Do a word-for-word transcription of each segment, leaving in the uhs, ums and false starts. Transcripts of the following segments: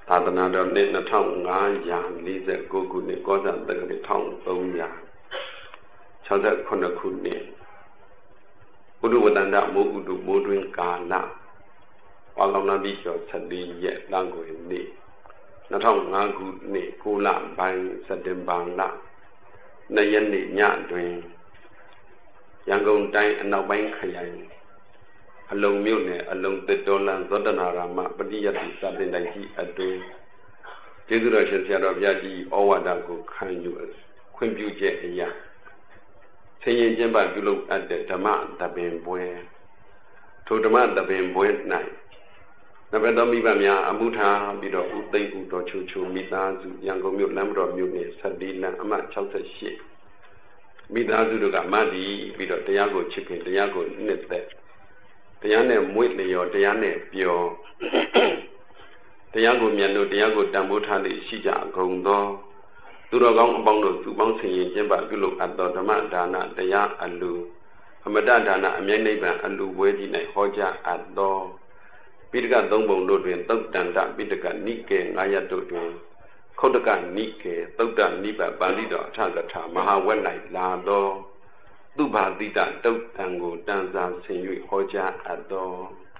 သာသနာတော်နှစ်နှစ်ထောင်ငါးရာလေးဆယ်ကိုခုနှစ်ကောဇာတက္ကရာတစ်ထောင်သုံးရာခြောက်ဆယ်ခုနှစ်ခုနှစ်ဥဒ္ဓဝတ္တန္တမိုးဥဒ္ဓမိုးတွင်ကာလဝါလောင်နာတိကျော်ဆယ်လေးရက်လမ်းကိုနေ့နှစ်ထောင်ငါးခုနှစ်ကိုလပိုင်းစက်တင်ဘာလနှစ်ရက်နေ့ညတွင်ရန်ကုန်တိုင်းအနောက်ပိုင်းခရိုင်အလုံမြို့နယ်အလုံတစ်တော်လန်သောတနာရာမပฏิယတိစာတင်တိုင်းကြီးအတွင်ကျေးဇူးတော်ရှင်ဆရာတော်ဘုရားကြီးဩဝါဒကိုခံယူခွင့်ပြုချက်အရာဆင်ရင်ကျင့်ပပြုလုပ်အပ်တဲ့ဓမ္မတပင်ပွဲထိုဓမ္မတပင်ပွဲ၌နဘတော်မိဘများအမှုထားပြီးတော့ဥသိမ့်ဥတော်ချိုချိုမိသားစုရန်ကုန်မြို့လမ်းမတော်မြို့နယ်ဆယ်လေးလမ်းအမှတ်၆၈မိသားစုတို့ကမတ်ဒီပြီးတော့တရားကိုချစ်ခင်တရားကိုနှစ်သက်တရားနဲ့မွေ့လျော်တရားနဲ့ပျော်တရားကိုမြတ်လို့တရားကိုတန်ဖိုးထားလေရှိကြအကုန်သောသူတော်ကောင်းအပေါင်းတို့သူပေါင်းဆင်ရင်ကျင့်ပပြုလုပ်အပ်သောဓမ္မဒါနတရားအလူအမတဒါနအမြဲနိဗ္ဗာန်အလူဝဲကြီး၌ဟောကြားအပ်သောပိဋကသုံးပုံတို့တွင်သုတ်တန္တပိဋကနိကေငါးရပ်တို့တွင်ခုတ်တကနိကေသုတ်တနိဗ္ဗာန်ပါဠိတော်အထကထာမဟာဝက်၌လာသောသူဘာတိတတုတ်တံကိုတန်စာဆင်၍ဟောကြားအပ်သော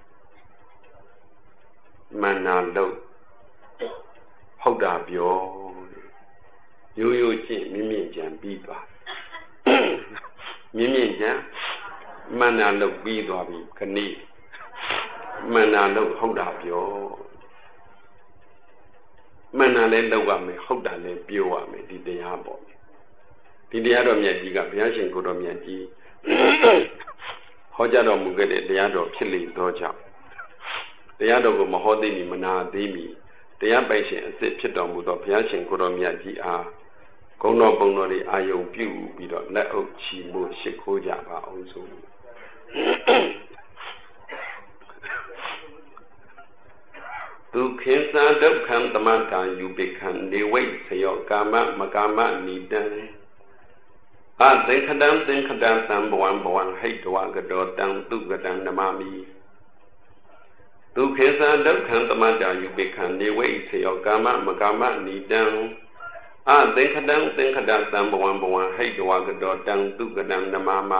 မန္နာလုတ်ဟုတ်တာပြောရိုးရိုးချင်းမြင့်မြင့်ကြံပြီးသွားမြင့်မြင့်ကြံမန္နာလုတ်ပြီးသွားပြီခဏိမန္နာလုတ်ဟုတ်တာပြောမန္နာလည်းလောက်ရမယ်ဟုတ်တာလည်းပြောရမယ်ဒီတရားပေါ့ဒီတရားတော်မြတ်ကြီးကဘုရားရှင်ကိုယ်တော်မြတ်ကြီးဟောကြားတော်မူခဲ့တဲ့တရားတော်ဖြစ်လေသောကြောင့်တရားတော်ကိုမဟောသိမီမနာသေးမီတရားပိုင်ရှင်အစစ်ဖြစ်တော်မူသောဘုရားရှင်ကိုယ်တော်မြတ်ကြီးအားဂုဏ်တော်ပုံတော်တွေအာယုံပြုပြီးတော့လက်အုပ်ချီမှုရှိခိုးကြပါအောင်ဆိုဒုက္ခေသဒုက္ခံသမတံယူပိခံနေဝိသယောကာမမကာမနိတံအသင်္ခတံသင်္ခတံသံဘဝံဘဝံဟိတဝကတောတံသူကတံနမမိဒုက္ခေသဒုက္ခံသမတံယူပိခံနေဝိသယောကာမမကာမနိတံအသင်္ခတံသင်္ခတံသံဘဝံဘဝံဟိတဝကတောတံသူကတံနမမ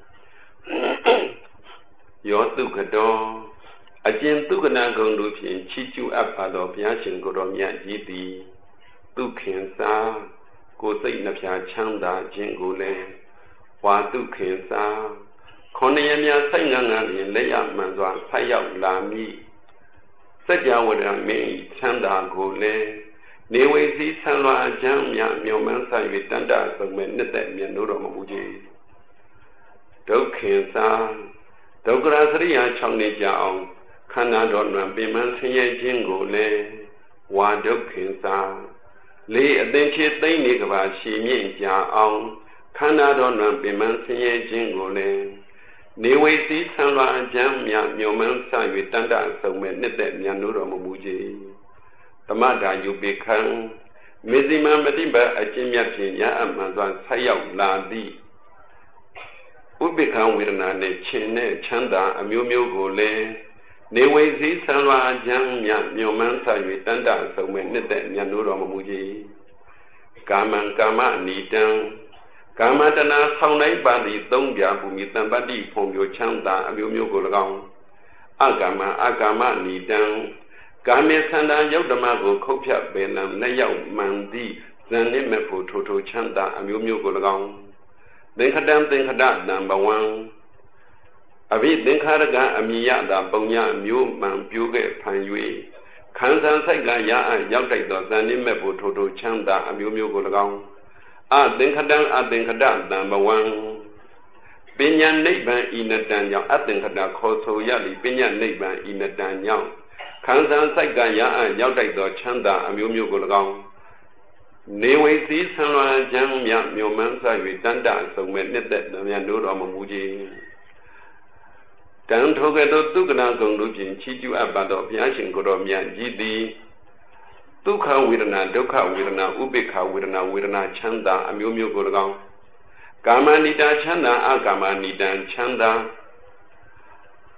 ယောသူကတောအကျဉ်သူကနာဂုံတို့ဖြင့်ချီးကျူးအပ်ပါသောဘုရားရှင်ကိုယ်တော်မြတ်ကြီးသည်ဒုက္ခေသာကိုယ်စိတ်နှဖျားချမ်းသာခြင်းကိုလည်းဝါဒုက္ခေသာခေါင်းရည်များစိတ်ငန်းငန်းဖြင့်လက်ရမှန်စွာဆက်ရောက်လာမည်စัจ java ဝရမင်းချမ်းသာကိုလည်းနေဝေစီဆံလွာအချမ်းများမြော်မှန်းဆက်၍တန်တဆုံးမဲ့နှစ်သက်မြတ်လို့တော်မူခြင်းဒုက္ခေသာဒုက္ခရစရိယာ၆နှစ်ကြာအောင်ခန္ဓာတော်တွင်ပင်မဆင်းရဲခြင်းကိုလည်းဝါဒုက္ခေသာလေးအသင်္ချေသိမ့်နေကဘာရှည်မြင့်ကြအောင်ခန္ဓာတော်တွင်ပင်မဆင်းရဲခြင်းကိုလည်းနေဝေစီဆံလွာအကျမ်းများမြော်မှန်းဆ၍တန်တဆုံးမဲ့နှစ်သက်မြတ်လို့တော်မမူခြင်းသမတာယုပိခံမေဇိမမတိဘအကျဉ်းမြတ်ဖြင့်ရအမှန်စွာဆက်ရောက်လာသည်ဥပိ္ပခဝေဒနာနှင့်ခြင်းနဲ့ချမ်းသာအမျိုးမျိုးကိုလည်းနေဝေစီဆံလွာအကျမ်းများမြော်မှန်းဆ၍တန်တဆုံးမဲ့နှစ်သက်မြတ်လို့တော်မမူခြင်းကာမံကာမနိတံကာမတနာဆောင်တိုင်းပါသည်သုံးပြဘူမိတံပတ္တိဖုံပြချမ်းသာအမျိုးမျိုးကို၎င်းအကာမအကာမနိတံကာမေသန္တာယုတ်ဓမ္မကိုခုတ်ဖြတ်ပင်လံလက်ရောက်မှန်သည့်ဇန်နစ်မဲ့ဖို့ထိုထိုချမ်းသာအမျိုးမျိုးကို၎င်းသင်္ခတံသင်္ခတတံဘဝံအဘိသင်္ခါရကအမိယတာပုံညမျိုးမှန်ပြိုးခဲ့ဖန်၍ခံစားဆိုင်ကရအရောက်တိုက်သောဇန်နစ်မဲ့ဖို့ထိုထိုချမ်းသာအမျိုးမျိုးကို၎င်းအသင်္ခတံအသင်္ခတတံဘဝံပညာနိဗ္ဗာန်ဤနတံကြောင့်အသင်္ခတခေါ်ဆိုရလိပညာနိဗ္ဗာန်ဤနတံကြောင့်ခံစားဆိုင်ကရအရောက်တိုက်သောချမ်းသာအမျိုးမျိုးကို၎င်းနေဝေစီဆံလွာချမ်းမြတ်မြော်မှန်းဆ၍တန်တအဆုံးမဲ့နှစ်သက်မြတ်လို့တော်မမူခြင်းတန်ထိုကဲ့သို့သုကနာဂုံတို့ဖြင့်ချီးကျူးအပ်ပါသောဘုရားရှင်ကိုယ်တော်မြတ်ကြီးသည်ဒုက္ခဝေဒနာဒုက္ခဝေဒနာဥပိ္ပခဝေဒနာဝေဒနာချမ်းသာအမျိုးမျိုးကို၎င်းကာမနိတာချမ်းသာအကာမနိတံချမ်းသာ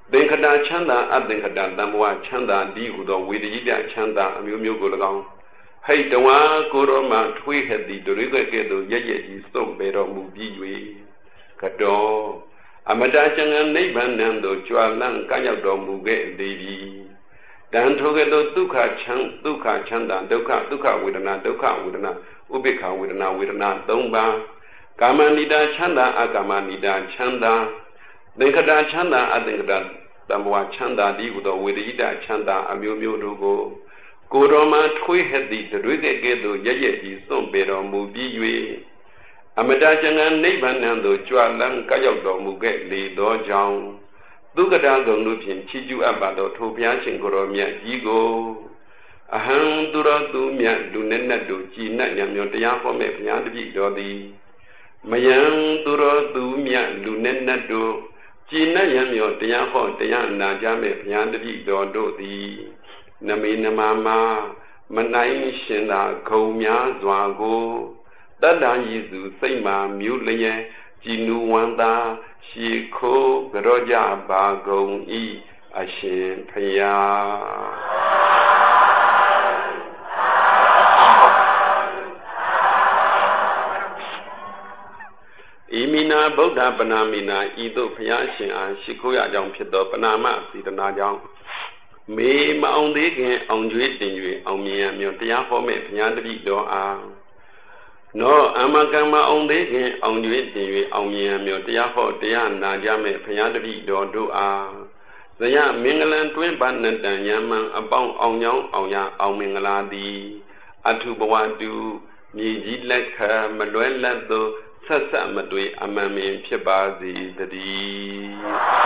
သင်္ခတချမ်းသာအသင်္ခတတံဘဝချမ်းသာဒီဟုသောဝေဒိတချမ်းသာအမျိုးမျိုးကို၎င်းဟိတ်တဝါကိုရောမှထွေးဟက်သည်တို့ကဲ့သို့ရရကြီးစွန့်ပေတော်မူပြီး၍ကတော်အမတချမ်းနိဗ္ဗာန်သို့ကြွလန်းကရောက်တော်မူခဲ့သည်တန်ထိုကဲ့သို့ဒုက္ခချမ်းဒုက္ခချမ်းသာဒုက္ခဒုက္ခဝေဒနာဒုက္ခဝေဒနာဥပိ္ပခဝေဒနာဝေဒနာသုံးပါးကာမနိဒာချမ်းသာအကာမနိဒာချမ်းသာသင်္ခတချမ်းသာအသင်္ခတတံဘဝချမ်းသာဒီဟုသောဝေဒိတချမ်းသာအမျိုးမျိုးတို့ကိုကိုယ်တော်မှထွေးဟက်သည့်တွေကဲ့ကဲ့သို့ရရကြီးစွန့်ပေတော်မူပြီး၍အမတချမ်းသာနိဗ္ဗာန်သို့ကြွလန်းကရောက်တော်မူခဲ့လေသောကြောင့်ဒုက္ခတဂုံတို့ဖြင့်ချီးကျူးအပ်ပါသောထိုဘုရားရှင်ကိုယ်တော်မြတ်ကြီးကိုအဟံသူတော်သူမြတ်လူနဲ့နဲ့တို့ကြည်နတ်ညံမျိုးတရားဟောမဲ့ဘုရားတပည့်တော်သည်မယံသူတော်သူမြတ်လူနဲ့နဲ့တို့ကြည်နတ်ညံမျိုးတရားဟောတရားနာကြမဲ့ဘုရားတပည့်တော်တို့သည်နမေနမမမနိုင်ရှင်သာဂုံများစွာကိုတတ္တယေစုစိတ်မာမြူလျက်ကြည်နူဝန္တာရှေခိုးကြောကြပါကုန်ဤအရှင်ဖယားဣမိနာဗုဒ္ဓပနာမိနာဤသို့ဖယားရှင်အားရှိခိုးရကြောင်းဖြစ်သောပနာမစေတနာကြောင့်မေမအောင်သေးခင်အောင်ကျွေးတင်၍အောင်မြင်ရမျိုးတရားဟောမဲ့ဘုရားတပည့်တော်အားနောအမကမ္မအောင်သေးခင်အောင်ကျွေးတင်၍အောင်မြင်ရမျိုးတရားဟောတရားနာကြမဲ့ဘုရားတပည့်တော်တို့အားဇယမင်္ဂလံတွင်ပါဏတံယမံအပေါင်းအောင်ကြောင်းအောင်ရအောင်မင်္ဂလာသည်အထုဘဝတုမြေကြီးလက်ခံမလွဲလတ်သောဆက်ဆက်မတွေ့အမှန်မင်ဖြစ်ပါစေတည်း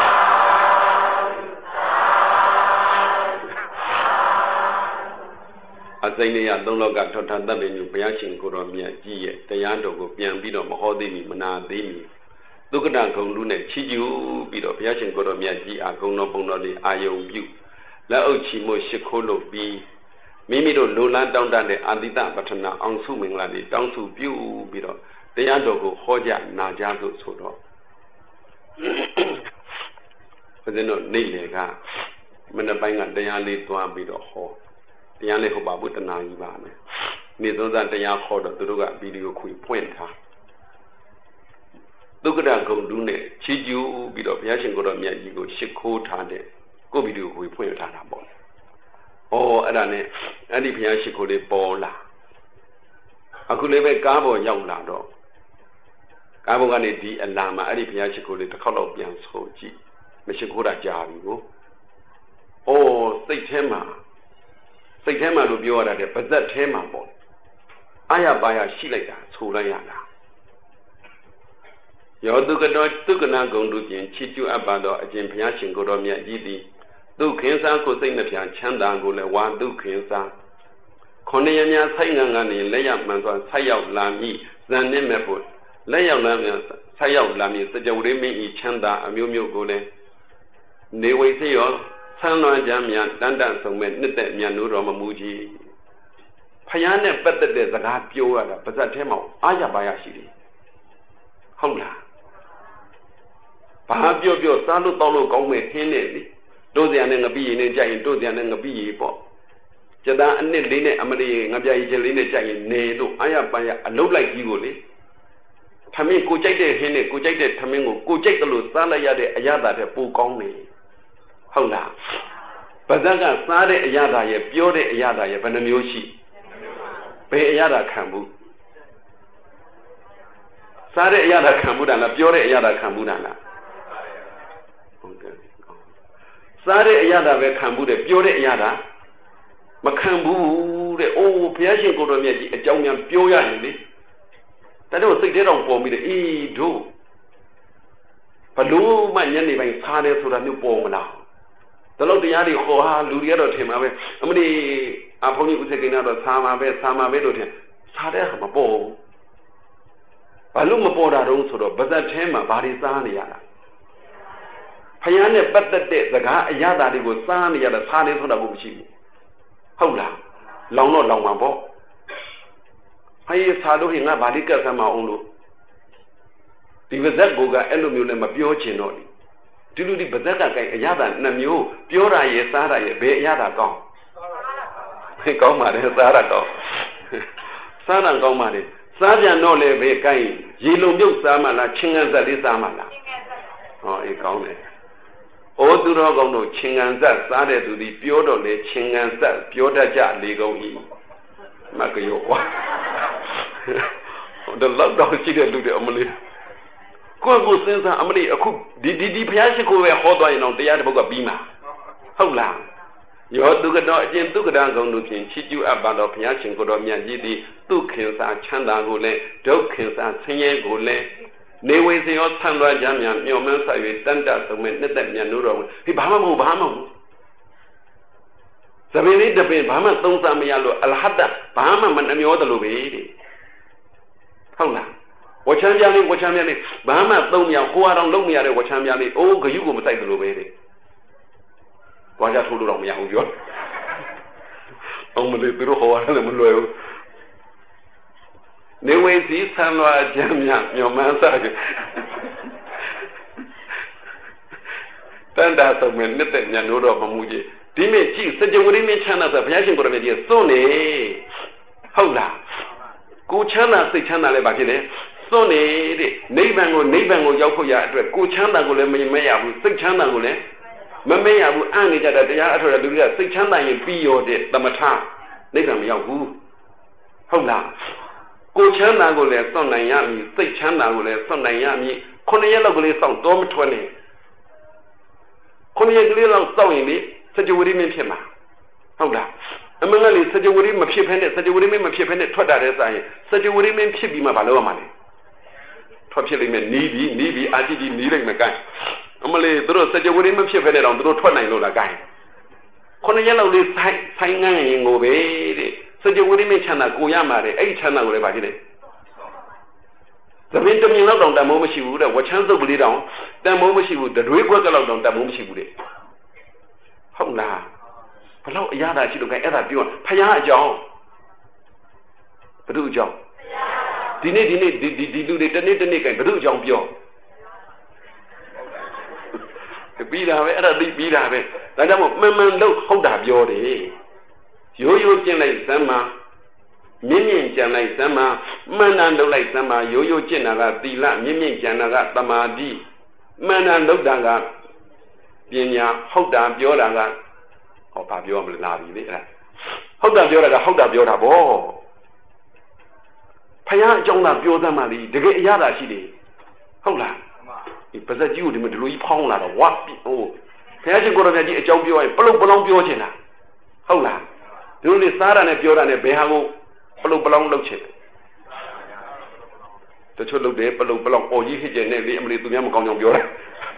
အစိမ့်နေရသုံးလောကထောထတတ်ပင်ညဘုရားရှင်ကိုယ်တော်မြတ်ကြီးရဲ့တရားတော်ကိုပြန်ပြီးတော့မဟောသေးမီမနာသေးမီဒုက္ခတဂုံလူနဲ့ချီးကျူးပြီးတော့ဘုရားရှင်ကိုယ်တော်မြတ်ကြီးအားဂုဏ်တော်ပုံတော်လေးအာယုံပြုလက်အုပ်ချီမို့ရှ िख ိုးလို့ပြီးမိမိတို့လိုလားတောင်းတတဲ့အာတိတပထနာအောင်စုမင်္ဂလာလေးတောင်းစုပြုပြီးတော့တရားတော်ကိုဟောကြနာကြလို့ဆိုတော့ဘုရားတို့နေ့လေကမနေ့ပိုင်းကတရားလေးသွားပြီးတော့ဟောတရားလေးဟောပါဘုဒ္ဓနာကြီးပါမယ်နေ့သုံးစားတရားဟောတော့သူတို့ကဗီဒီယိုခွေဖွင့်ထားဒုက္ခတဂုံတူးနဲ့ချီးကျူးပြီးတော့ဘုရားရှင်ကိုယ်တော်မြတ်ကြီးကိုရှ िख ိုးထားတဲ့ကိုဗီဒီယိုခွေဖွင့်ထားတာပေါ့ဩအဲ့ဒါနဲ့အဲ့ဒီဘုရားရှိခိုးလေးပေါ်လာအခုလည်းပဲကားပေါ်ရောက်လာတော့ကားပေါ်ကနေဒီအလာမှာအဲ့ဒီဘုရားရှိခိုးလေးတစ်ခေါက်တော့ပြန်ဆိုကြည့်မရှိခိုးတာကြာပြီကိုဩစိတ်ထဲမှာစိတ်ထဲမှာလို့ပြောရတာတဲ့ပါဇက်ထဲမှာပေါ့အာရပါရရှိလိုက်တာဆိုလိုက်ရတာယောတုကတော်တုကနာဂုံတို့ဖြင့်ချစ်ကျူအပ်ပါသောအရှင်ဘုရားရှင်ကိုယ်တော်မြတ်ကြီးသည်ဒုက္ခင်စားကိုစိတ်နှပြချမ်းသာကိုလည်းဝါဒုက္ခင်စားခொနည်းများဆိုင်ငံကနေလက်ရမှန်စွာဆက်ရောက်လာမည်ဇန်နဲ့မဲ့ဖို့လက်ရောက်လာမည်ဆက်ရောက်လာမည်စကြဝဠာမင်းဤချမ်းသာအမျိုးမျိုးကိုလည်းနေဝိစေရောဆန်းလွန်ကြများတန်တန်ဆုံးမဲ့နှစ်သက်မြတ်နိုးတော်မမူကြီးဖယားနဲ့ပတ်သက်တဲ့စကားပြောရတာပါဇက်ထဲမှာအာရပါရရှိတယ်ဟုတ်လားဘာပြောပြောစားလို့တောက်လို့ကောင်းမဲ့ခင်းနေလေတို့စရာနဲ့ငပိရည်နဲ့ကြိုက်ရင်တို့စရာနဲ့ငပိရည်ပေါ့ကျတာအနှစ်လေးနဲ့အမလေးငပြာရည်ချင်းလေးနဲ့ကြိုက်ရင်နေလို့အာရပါရအလုတ်လိုက်ကြီးကိုလေထမင်းကိုကြိုက်တဲ့ခင်းနဲ့ကိုကြိုက်တဲ့ထမင်းကိုကိုကြိုက်တယ်လို့စားလိုက်ရတဲ့အရာတာတဲ့ပိုကောင်းနေဟုတ်လားပါဇက်ကစားတဲ့အရာတာရဲ့ပြောတဲ့အရာတာရဲ့ဘယ်နှမျိုးရှိဘယ်အရာတာခံဘူးစားတဲ့အရာတာခံဘူးတာလားပြောတဲ့အရာတာခံဘူးတာလားဟုတ်ကဲ့စားတဲ့အရာတာပဲခံဘူးတဲ့ပြောတဲ့အရာတာမခံဘူးတဲ့အိုးဘုရားရှင်ကိုယ်တော်မြတ်ကြီးအကြောင်းများပြောရရင်လေတတော်စိတ်ထဲတော့ပေါ်ပြီးတယ်အေးတို့ဘလို့မှညနေပိုင်းစားတယ်ဆိုတာမျိုးပေါ်မလားတလို့တရားတွေခေါ်ဟာလူတွေကတော့ထင်မှာပဲအမလီအဖုန်ကြီးဥစ္စေကိန်းတော့စားမှာပဲစားမှာပဲလို့ထင်စားတဲ့ဟာမပေါ်ဘူးဘာလို့မပေါ်တာတုံးဆိုတော့ဗဇက်ထဲမှာဘာတွေစားနေရတာဖယားနဲ့ပတ်သက်တဲ့စကားအရသာတွေကိုစားနေရတာစားနေဆိုတာကိုမရှိဘူးဟုတ်လားလောင်တော့လောင်မှာပေါ့ဟေးစားလို့ဟင်ငါဘာလေးကတ်ဆမ်းမအောင်လို့ဒီဗဇက်ကိုကအဲ့လိုမျိုးနဲ့မပြောချင်တော့ဘူးဒီလူဒီဗဇက်ကကိုင်အရသာနှမျိုးပြောတာရဲ့စားတာရဲ့ဘယ်အရသာကောင်းကောင်းပါတယ်စားတာကောင်းစားတာကောင်းပါတယ်စားပြန်တော့လေပဲကိုင်ရေလုံပြုတ်စားမှလားချင်းကန်ဇက်လေးစားမှလားဟောအေးကောင်းတယ်ဩသူတော်ကောင်းတို့ချင်းကန်ဇက်စားတဲ့သူဒီပြောတော့လေချင်းကန်ဇက်ပြောတတ်ကြလေကောင်းဤမကရောကွာဟိုတော့လောက်တော့ရှိတဲ့လူတွေအမလေးကိုယ့်ကိုစဉ်းစားအမလေးအခုဒီဒီဒီဘုရားရှိခိုးပဲဟောသွားရင်တော့တရားတစ်ပုဒ်ကပြီးမှာဟုတ်လားယောသူကတော့အကျင့်သူကတံကုံတို့ဖြင့်ချီးကျူးအပ်ပါတော့ဘုရားရှင်ကိုတော်မြတ်ကြီးသည်သူခင်စာချမ်းသာကိုလည်းဒုက္ခင်စာဆင်းရဲကိုလည်းနေဝေစရောဆံသွားကြများမျောမှန်းဆ၍တန်တဆုံးမဲ့နှစ်သက်မြတ်နိုးတော်ဒီဘာမှမဟုတ်ဘာမှမဟုတ်သဘင်လေးတပင်ဘာမှသုံးစားမရလို့အလဟတဘာမှမနှမျောတယ်လို့ပဲတဲ့ဟုတ်လားဝချမ်းပြလေးဝချမ်းပြလေးဘာမှသုံးမရကိုယ်အောင်လုံးမရတဲ့ဝချမ်းပြလေးအိုးဂယုကိုမစိုက်တယ်လို့ပဲတဲ့ဘာကြထိုးလို့တော့မရဘူးပြောအောင်မလေးသူတို့ဟောရတယ်မလွယ်ဘူးနေဝေစီဆံလွာကြမ်းမြမျောမှန်းစားကြတန်တာဆုံးမဲ့နှစ်သက်ညနိုးတော့မမှုကြီးဒီမဲ့ကြည့်စကြဝဠာမင်းချမ်းသာဆိုဘုရားရှင်ကိုယ်တော်မြတ်ကြီးစွန့်နေဟုတ်လားကိုချမ်းသာစိတ်ချမ်းသာလည်းဘာဖြစ်လဲစွန့်နေတဲ့နိဗ္ဗာန်ကိုနိဗ္ဗာန်ကိုရောက်ဖို့ရအတွက်ကိုချမ်းသာကိုလည်းမမရဘူးစိတ်ချမ်းသာကိုလည်းမမေ့ရဘူးအံ့နေကြတဲ့တရားအထောက်တဲ့လူတွေကစိတ်ချမ်းသာရင်ပြီးရောတဲ့သမထနိဗ္ဗာန်မရောက်ဘူးဟုတ်လားကိုချမ်းသာကိုလည်းစွန့်နိုင်ရမည်စိတ်ချမ်းသာကိုလည်းစွန့်နိုင်ရမည်ခုနှစ်ရက်လောက်ကလေးစောင့်တော့မထွက်နဲ့ခုနှစ်ရက်ကလေးလောက်စောင့်ရင်လေစကြဝဠာမင်းဖြစ်မှာဟုတ်လားအမှန်ကလေစကြဝဠာမဖြစ်ဖ ೇನೆ စကြဝဠာမင်းမဖြစ်ဖ ೇನೆ ထွက်တာတဲ့ဆိုင်စကြဝဠာမင်းဖြစ်ပြီးမှဘာလုပ်ရမှာလဲထွက်ဖြစ်လိမ့်မယ်နီးပြီးနီးပြီးအာတိကြီးနီးလိုက်မယ်ကိုင်းအမလေးတို့စကြဝဠာမဖြစ်ဖ ೇನೆ တော့တို့ထွက်နိုင်လို့လားကိုင်းခုနှစ်ရက်လောက်လေးဆိုင်ဆိုင်ငန်းရင်ကိုပဲတဲ့စကြဝဠာမင်းချမ်းသာကိုရမှာတဲ့အဲ့ဒီချမ်းသာကိုလည်းဘာဖြစ်လဲသမင်းတမင်လောက်တောင်တန်မိုးမရှိဘူးတဲ့ဝချမ်းစုပ်ကလေးတောင်တန်မိုးမရှိဘူးတွေးခွက်ကလောက်တောင်တန်မိုးမရှိဘူးတဲ့ဟုတ်လားဘလို့အရာသာရှိလို့ခိုင်းအဲ့ဒါပြောဖယားအကြောင်းဘု து အကြောင်းဒီနေ့ဒီနေ့ဒီဒီဒီလူတွေတနေ့တနေ့ခိုင်းဘု து အကြောင်းပြောပြီးတာပဲအဲ့ဒါသိပြီးတာပဲဒါကြောင့်မို့မှန်မှန်လို့ဟုတ်တာပြောတယ်ရိုးရိုးကျင့်လိုက်စမ်းမှာမြင့်မြင့်ကြံလိုက်စမ်းမှာမှန်တန်လုပ်လိုက်စမ်းမှာရိုးရိုးကျင့်တာကသီလမြင့်မြင့်ကြံတာကသမာဓိမှန်တန်လုပ်တာကပညာဟုတ်တာပြောတာကဟောဘာပြောမလဲလာပြီလေအဲ့ဟုတ်တာပြောတာကဟုတ်တာပြောတာဗောဖယားအကြောင်းသာပြောသမ်းမှလေတကယ်အရသာရှိတယ်ဟုတ်လားဒီပါဇက်ကြီးကိုဒီမှာဒီလိုကြီးဖောင်းလာတော့ဝါဟိုဖယားရှင်ကိုရမြတ်ကြီးအကြောင်းပြောရင်ပလုတ်ပလောင်းပြောချင်တာဟုတ်လားဒီလိုလေစားတာနဲ့ပြောတာနဲ့ဘယ်ဟာကိုပလုတ်ပလောင်းလုပ်ချင်တချို့လုပ်တယ်ပလုတ်ပလောင်းအော်ကြီးဖြစ်ကျင်နေလေအမလီသူများမကောင်းကြောင်ပြောတာ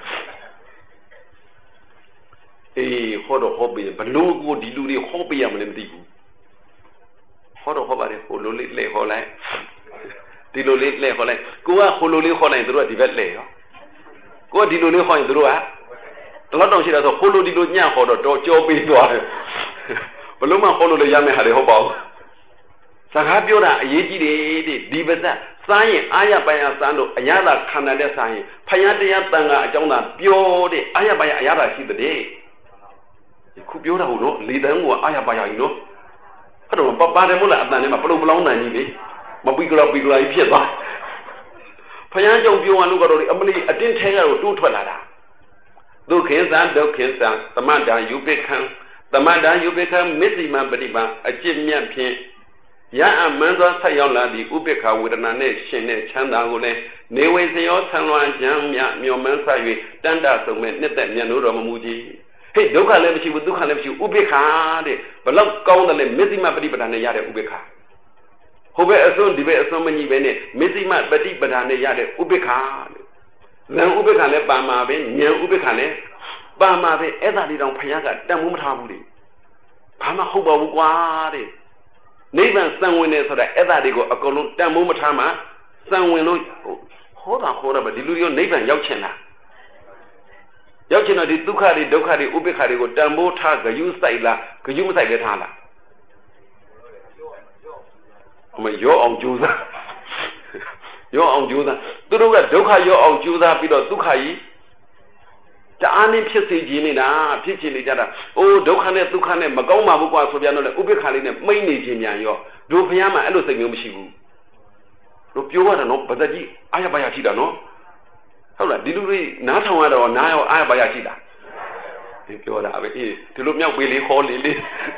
အေးဟောတော့ဟောပြီးဘလို့ကိုဒီလူတွေဟောပြရမလဲမသိဘူးဟောတော့ဟောပါတယ်ဟိုလိုလေးလဲဟောလိုက်ဒီလိုလေးလဲဟောလိုက်ကိုကဟိုလိုလေးဟောလိုက်သူတို့ကဒီဘက်လဲရောကိုကဒီလိုလေးဟောရင်သူတို့ကတလောက်တောင်ရှိတာဆိုဟိုလိုဒီလိုညံ့ဟောတော့တော်ကြောပေးသွားတယ်ဘလို့မှဟောလို့လည်းရမယ်ဟာတွေဟုတ်ပါဘူးစကားပြောတာအရေးကြီးတယ်တဲ့ဒီပါဇက်စားရင်အာရပါယစမ်းလို့အရသာခန္ဓာတဲ့စားရင်ဖယားတရားတန်ခါအကြောင်းသာပြောတဲ့အာရပါယအရသာရှိတဲ့ခုပြောတာဟုတ်တော့လေတန်းကအာရပါယကြီးနော်အဲ့တော့ပပါတယ်မို့လားအတန်ထဲမှာပလုံပလောင်းတန်ကြီးလေမပီကလာပီကလာကြီးဖြစ်သွားဖယားကြောင့်ပြောရလို့ကတော့အမလီအတင်းထဲကတော့တိုးထွက်လာတာဒုက္ခိသံဒုက္ခိသံသမတ္တာယုပိခံသမတ္တာယုပိခံမစ္စည်းမပฏิပံအကျင့်မြတ်ဖြင့်ရအမှန်သောဆက်ရောက်လာသည့်ဥပိ္ပခဝေဒနာနဲ့ရှင်တဲ့ချမ်းသာကိုလည်းနေဝေစရောဆံလွှမ်းကြမ်းမြမျောမှန်းဆ၍တန်တဆုံးမဲ့နှစ်သက်မြတ်လို့တော်မမူကြီးဟေ့ဒုက္ခလည်းမရှိဘူးဒုက္ခလည်းမရှိဘူးဥပိ္ပခတဲ့ဘလောက်ကောင်းတယ်လဲမစ္စည်းမပฏิပဒါနဲ့ရတဲ့ဥပိ္ပခဟိုဘက်အစွန်းဒီဘက်အစွန်းမညီပဲနဲ့မစ္စည်းမပฏิပဒါနဲ့ရတဲ့ဥပိ္ပခတဲ့ဉာဏ်ဥပိ္ပခလည်းပါမှာပဲဉာဏ်ဥပိ္ပခလည်းပါမှာပဲအဲ့ဒါလေးတောင်ဖယားကတန်မိုးမထားဘူးလေဘာမှဟုတ်ပါဘူးကွာတဲ့နိဗ္ဗာန်စံဝင်နေဆိုတာအဲ့ဒါတွေကိုအကုန်လုံးတန်မိုးမထားမှစံဝင်လို့ဟောတာဟောတာပဲဒီလူတွေနိဗ္ဗာန်ရောက်ချင်တာရောက်ချင်တော့ဒီဒုက္ခတွေဒုက္ခတွေဥပိ္ပခတွေကိုတန်မိုးထားဂယုစိုက်လားဂယုမစိုက်ပဲထားလားအမရောအောင်ကြိုးစားရောအောင်ကြိုးစားသူတို့ကဒုက္ခရောအောင်ကြိုးစားပြီးတော့ဒုက္ခကြီးတာအနည်းဖြစ်စေခြင်းနေတာဖြစ်ချင်နေကြတာအိုးဒုက္ခနဲ့ဒုက္ခနဲ့မကောင်းပါဘူးကွာဆိုပြန်တော့လေဥပိ္ပခါလေးနဲ့မိတ်နေခြင်းများရောတို့ဘုရားမှာအဲ့လိုစိတ်မျိုးမရှိဘူးတို့ပြောရတာနော်ဗဇက်ကြီးအာရပါရရှိတာနော်ဟုတ်လားဒီလူတွေနားထောင်ရတော့နားရောအာရပါရရှိတာဒီပြောတာပဲအေးဒီလိုမြောက်ပေးလေးခေါ်လေးလေး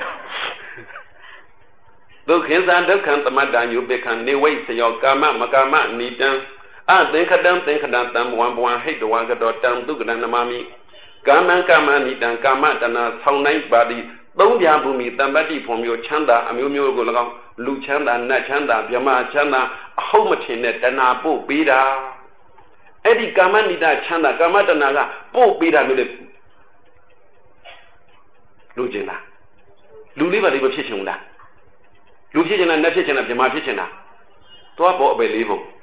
ဒုက္ခိသဒုက္ခံသမတ္တယုပိခံနေဝိစယောကာမမကာမနိတံအသင်္ခတံသင်္ခတံတံဘဝံဘဝံဟိတဝံကတောတံဒုက္ခတံနမမိကာမံကာမနိတံကာမတဏဆောင်းနိုင်ပါသည်သုံးပြဘူမိတမ္ပတ္တိဖွံမျိုးချမ်းသာအမျိုးမျိုးကို၎င်းလူချမ်းသာနတ်ချမ်းသာမြမချမ်းသာအဟုတ်မထင်တဲ့တဏပို့ပေးတာအဲ့ဒီကာမနိတချမ်းသာကာမတဏကပို့ပေးတာမျိုးလေလူကျင်လားလူလေးပါလေးမဖြစ်ချင်ဘူးလားလူဖြစ်ချင်တာနတ်ဖြစ်ချင်တာမြမဖြစ်ချင်တာသွားပေါ်အပဲလေးဖို့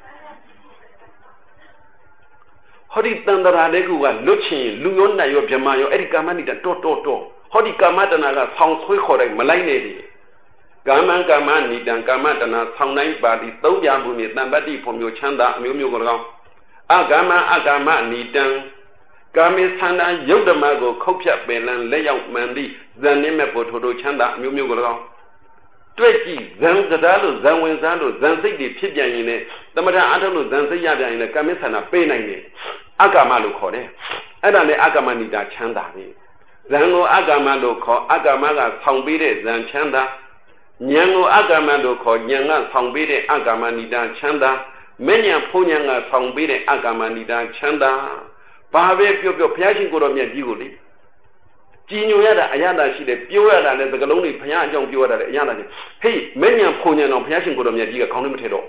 ဟောဒီတန်တရာလေးကလွတ်ချင်လူရောနတ်ရောမြမရောအဲ့ဒီကာမနိတတော့တော့တော့ဟောဒီကာမတဏကဆောင်းဆွေးခေါ်လိုက်မလိုက်နေပြီကာမံကာမနိတံကာမတဏဆောင်းတိုင်းပါသည်သုံးပြမှုနဲ့တံပတ္တိဖွံမျိုးချမ်းသာအမျိုးမျိုးကို၎င်းအကာမအကာမနိတံကာမေသန္တာယုတ်ဓမ္မကိုခုတ်ဖြတ်ပင်လန်းလက်ရောက်မှန်သည့်ဇန်နှင့်မဲ့ဖို့ထိုထိုချမ်းသာအမျိုးမျိုးကို၎င်းတွေ့ကြည့်ဇံစကားလို့ဇံဝင်စားလို့ဇံစိတ်တွေဖြစ်ပြန်ရင်လည်းသမထအထုတ်လို့ဇံစိတ်ရပြန်ရင်လည်းကာမေသန္တာပေးနိုင်တယ်အကာမလို့ခေါ်တယ်အဲ့ဒါလည်းအကာမနိတာချမ်းသာပဲဇံကိုအကာမလို့ခေါ်အကာမကဆောင်ပေးတဲ့ဇံချမ်းသာဉာဏ်ကိုအကာမလို့ခေါ်ဉာဏ်ကဆောင်ပေးတဲ့အကာမနိတာချမ်းသာမဉဏ်ဖုံဉဏ်ကဆောင်ပေးတဲ့အကာမနိတာချမ်းသာဘာပဲပြောပြောဘုရားရှင်ကိုယ်တော်မြတ်ကြီးကိုလေကြည်ညိုရတာအရသာရှိတယ်ပြောရတာလည်းသကလုံးတွေဘုရားအကြောင်းပြောရတာလည်းအရသာရှိဟေးမဉဏ်ဖုံဉဏ်တော့ဘုရားရှင်ကိုယ်တော်မြတ်ကြီးကခေါင်းလေးမထည့်တော့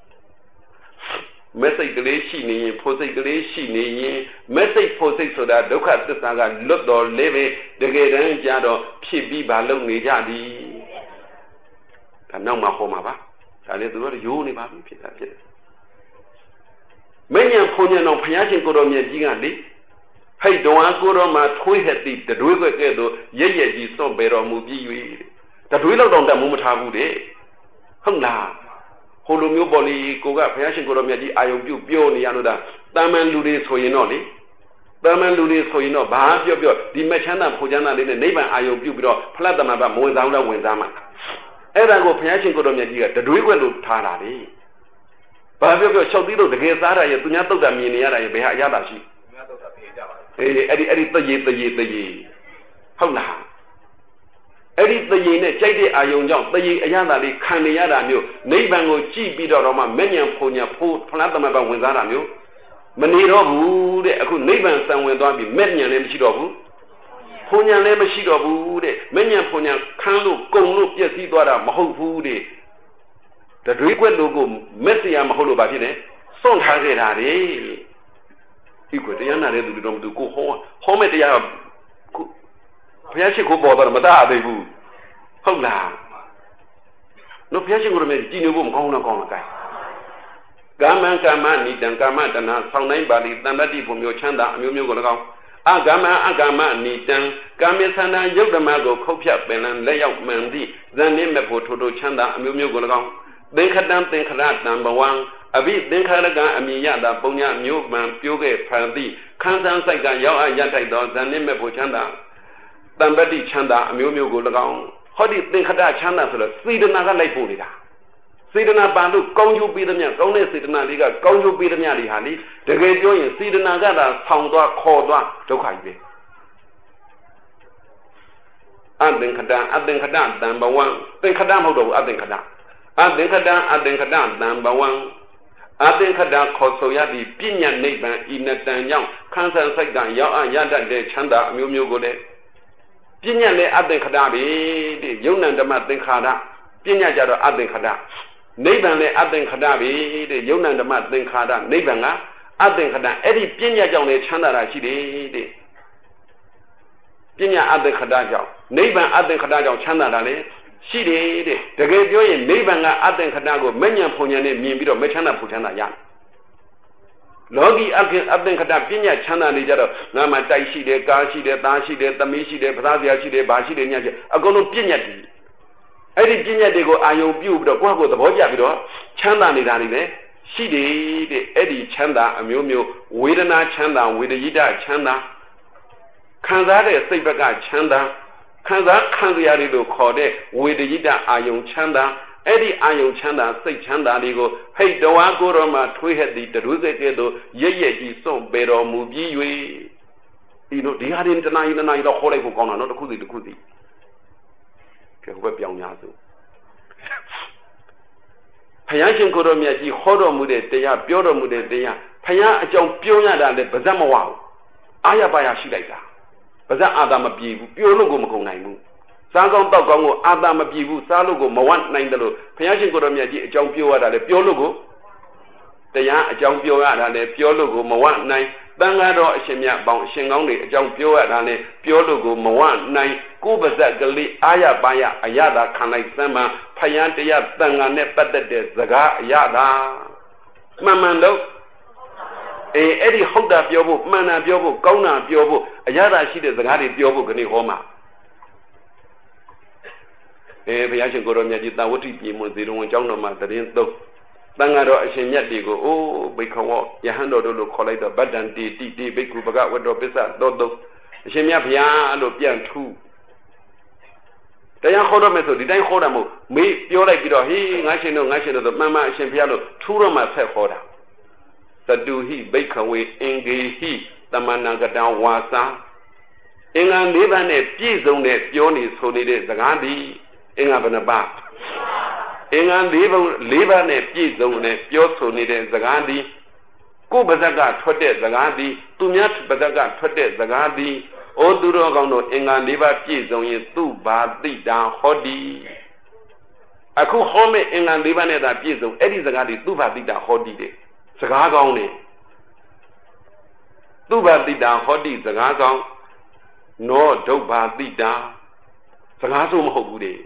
မစိတ်ကလေးရှိနေရင်ဖို့စိတ်ကလေးရှိနေရင်မစိတ်ဖို့စိတ်ဆိုတာဒုက္ခသစ္စာကလွတ်တော်လေးပဲတကယ်တမ်းကြတော့ဖြစ်ပြီးပါလုံနေကြသည်ဒါနောက်မှဟောမှာပါဒါလည်းသူတို့ရိုးနေပါပြီဖြစ်တာဖြစ်တယ်မဉဏ်ဖုံဉဏ်တော့ဘုရားရှင်ကိုယ်တော်မြတ်ကြီးကလေဟိတ်တော်အားကိုယ်တော်မှာထွေးဟက်သည့်တတွေးခွက်ကဲ့သို့ရရကြီးစွန့်ပေတော်မူပြီး၍တတွေးလောက်တောင်တတ်မှုမထားဘူးတဲ့ဟုတ်လားဟိုလိုမျိုးပေါ်လီကိုကဘုရားရှင်ကိုယ်တော်မြတ်ကြီးအာယုံပြုပြောနေရလို့ဒါတာမန်လူတွေဆိုရင်တော့လေတာမန်လူတွေဆိုရင်တော့ဘာပြောပြောဒီမချမ်းသာဖူချမ်းသာလေးနဲ့နိဗ္ဗာန်အာယုံပြုပြီးတော့ဖလားတမန်ပါမဝင်ဆောင်တော့ဝင်စားမှာအဲ့ဒါကိုဘုရားရှင်ကိုယ်တော်မြတ်ကြီးကတတွေးခွက်လို့ထားတာလေဘာပြောပြောလျှောက်သီးလို့တကယ်စားတာရဲ့သူများတုတ်တာမြင်နေရတာရဲ့ဘယ်ဟာအရသာရှိသူများတုတ်တာပြေကြပါအေးအဲ့ဒီအဲ့ဒီတရေတရေတရေဟုတ်လားအဲ့ဒီတရေနဲ့ကြိုက်တဲ့အာယုံကြောင့်တရေအရသာလေးခံနေရတာမျိုးနိဗ္ဗာန်ကိုကြည့်ပြီးတော့မှမဉဏ်ဖုံညာဖို့ဖလားတမန်ပါဝင်စားတာမျိုးမနေတော့ဘူးတဲ့အခုနိဗ္ဗာန်စံဝင်သွားပြီမဲ့ဉဏ်လည်းမရှိတော့ဘူးဖုံညာလည်းမရှိတော့ဘူးတဲ့မဉဏ်ဖုံညာခန်းလို့ကုံလို့ပြည့်စည်သွားတာမဟုတ်ဘူးတဲ့တတွေးကွက်လို့ကိုမက်စီယာမဟုတ်လို့ဘာဖြစ်လဲစွန့်ထားခဲ့တာလေဒီကွတရားနာတဲ့သူတွေတော့မသူကိုဟောဟောမဲ့တရားဘုရားရှိခိုးပေါ်တော့မသားအသေးဘူးဟုတ်လားနော်ဘုရားရှိခိုးရမယ်ကြည်ညိုဖို့မကောင်းတော့ကောင်းလားကာမံကာမနိတံကာမတဏဆောင်းတိုင်းပါဠိတံပတ္တိဘုံမျိုးချမ်းသာအမျိုးမျိုးကို၎င်းအကာမအကာမနိတံကာမေသန္တာယုတ်ဓမ္မကိုခုတ်ဖြတ်ပင်လန်းလက်ရောက်မှန်သည့်ဇန်နှင့်မဲ့ဖို့ထိုထိုချမ်းသာအမျိုးမျိုးကို၎င်းသင်္ခတံသင်္ခရတံဘဝံအဘိသင်္ခရကအမိယတာပုံညမျိုးမှန်ပြိုးခဲ့ဖန်သည့်ခန်းဆန်းဆိုင်ကရောက်အရထိုက်သောဇန်နှင့်မဲ့ဖို့ချမ်းသာတံပတ္တိချမ်းသာအမျိုးမျိုးကို၎င်းဟောဒီသင်္ခတချမ်းသာဆိုတော့စေတနာကလိုက်ပို့နေတာစေတနာပန်လို့ကောင်းကျိုးပေးသမျှကောင်းတဲ့စေတနာလေးကကောင်းကျိုးပေးသမျှတွေဟာလေတကယ်ပြောရင်စေတနာကသာဆောင်သွားခေါ်သွားဒုက္ခကြီးပဲအသင်္ခတအသင်္ခတတံဘဝံသင်္ခတမဟုတ်တော့ဘူးအသင်္ခတအသင်္ခတအသင်္ခတတံဘဝံအသင်္ခတခေါ်ဆိုရသည့်ပညာနိဗ္ဗာန်ဤနတံကြောင့်ခန်းဆန်းစိတ်ကရောက်အရတတ်တဲ့ချမ်းသာအမျိုးမျိုးကိုလည်းပညာလည်းအသင်္ခတပဲတဲ့ယုံနံဓမ္မသင်္ခါရပညာကြတော့အသင်္ခတနိဗ္ဗာန်လည်းအသင်္ခတပဲတဲ့ယုံနံဓမ္မသင်္ခါရနိဗ္ဗာန်ကအသင်္ခတအဲ့ဒီပညာကြောင့်လည်းချမ်းသာတာရှိတယ်တဲ့ပညာအသင်္ခတကြောင့်နိဗ္ဗာန်အသင်္ခတကြောင့်ချမ်းသာတာလေရှိတယ်တဲ့တကယ်ပြောရင်နိဗ္ဗာန်ကအသင်္ခတကိုမဉဏ်ဖုံဉဏ်နဲ့မြင်ပြီးတော့မချမ်းသာဖုံချမ်းသာရတယ်လောကီအသင်အသင်္ခတပညာချမ်းသာနေကြတော့ငါမှတိုက်ရှိတယ်ကားရှိတယ်သားရှိတယ်သမီးရှိတယ်ဖသားစရာရှိတယ်ဘာရှိတယ်ညရှိအကုန်လုံးပညာတည်အဲ့ဒီပညာတွေကိုအာယုံပြုပြီးတော့ကိုယ့်ကိုယ်သဘောကျပြီးတော့ချမ်းသာနေတာတွေလည်းရှိတယ်တဲ့အဲ့ဒီချမ်းသာအမျိုးမျိုးဝေဒနာချမ်းသာဝေဒယိတချမ်းသာခံစားတဲ့စိတ်ဘက်ကချမ်းသာခံစားခံရရလို့ခေါ်တဲ့ဝေဒယိတအာယုံချမ်းသာအဲ့ဒီအာယုံချမ်းသာစိတ်ချမ်းသာတွေကိုဟိတ်တော်ဝါကိုတော်မှာထွေးဟက်သည်တရွေးကဲ့သို့ရရကြီးစွန့်ပေတော်မူပြီး၍ဒီလိုဒီဟာရင်တနာရီတနာရီတော့ခေါ်လိုက်ဖို့ကောင်းတာနော်တစ်ခုစီတစ်ခုစီကဲဟိုဘက်ပြောင်းများစို့ဘုရားရှင်ကိုယ်တော်မြတ်ကြီးဟောတော်မူတဲ့တရားပြောတော်မူတဲ့တရားဘုရားအကြောင်းပြောရတာလည်းဗဇက်မဝဘူးအာရပါရရှိလိုက်တာဗဇက်အာသာမပြေဘူးပြောလို့ကိုမကုန်နိုင်ဘူးစားကောင်းတောက်ကောင်းကိုအာသာမပြေဘူးစားလို့ကိုမဝတ်နိုင်တယ်လို့ဘုရားရှင်ကိုယ်တော်မြတ်ကြီးအကြောင်းပြောရတာလည်းပြောလို့ကိုတရားအကြောင်းပြောရတာလည်းပြောလို့ကိုမဝတ်နိုင်တန်ဃာတော်အရှင်မြတ်ပေါင်းအရှင်ကောင်းတွေအကြောင်းပြောရတာလည်းပြောလို့ကိုမဝတ်နိုင်ကိုယ်ပါဇက်ကလေးအာရပါရအရသာခံလိုက်စမ်းမှဖယံတရားတန်ဃာနဲ့ပတ်သက်တဲ့စကားအရသာမှန်မှန်တော့အေးအဲ့ဒီဟုတ်တာပြောဖို့မှန်တာပြောဖို့ကောင်းတာပြောဖို့အရသာရှိတဲ့စကားတွေပြောဖို့ခဏဟောမှာအေးဘုရားရှင်ကိုယ်တော်မြတ်ကြီးတာဝတိပြေမွန်ဇေရဝန်ကျောင်းတော်မှာတရင်သုံးတန်ဃာတော်အရှင်မြတ်တွေကိုအိုးဘိခဝယဟန်တော်တို့လို့ခေါ်လိုက်တော့ဗတ္တန်တီတိတိဘိက္ခုဘဂဝတ္တောပစ္စသောတုအရှင်မြတ်ဘုရားလို့ပြန်ထူးတရားခေါ်တော့မယ်ဆိုဒီတိုင်းခေါ်တာမဟုတ်မေးပြောလိုက်ပြီးတော့ဟေးငါရှင်တို့ငါရှင်တို့ဆိုမှန်မှန်အရှင်ဘုရားလို့ထူးတော့မှဆက်ခေါ်တာတတုဟိဘိခဝေအင်္ဂေဟိတမဏကတံဝါစာအင်္ဂါ၄ပါးနဲ့ပြည့်စုံတဲ့ပြောနေဆိုနေတဲ့စကားသည်အင်္ဂါဘယ်နှပါးအင်္ဂါ၄ပါး၄ပါးနဲ့ပြည့်စုံတဲ့ပြောဆိုနေတဲ့စကားသည်ကိုယ်ပါဇက်ကထွက်တဲ့စကားသည်သူများပါဇက်ကထွက်တဲ့စကားသည်ဩသူတော်ကောင်းတို့အင်္ဂါ၄ပါးပြည့်စုံရင်သူဘာတိတာဟောတိအခုဟောမဲ့အင်္ဂါ၄ပါးနဲ့သာပြည့်စုံအဲ့ဒီစကားတွေသူဘာတိတာဟောတိတဲ့စကားကောင်းနေသူဘာတိတာဟောတိစကားကောင်းနောဒုဗ္ဗာတိတာစကားဆိုမဟုတ်ဘူးတဲ့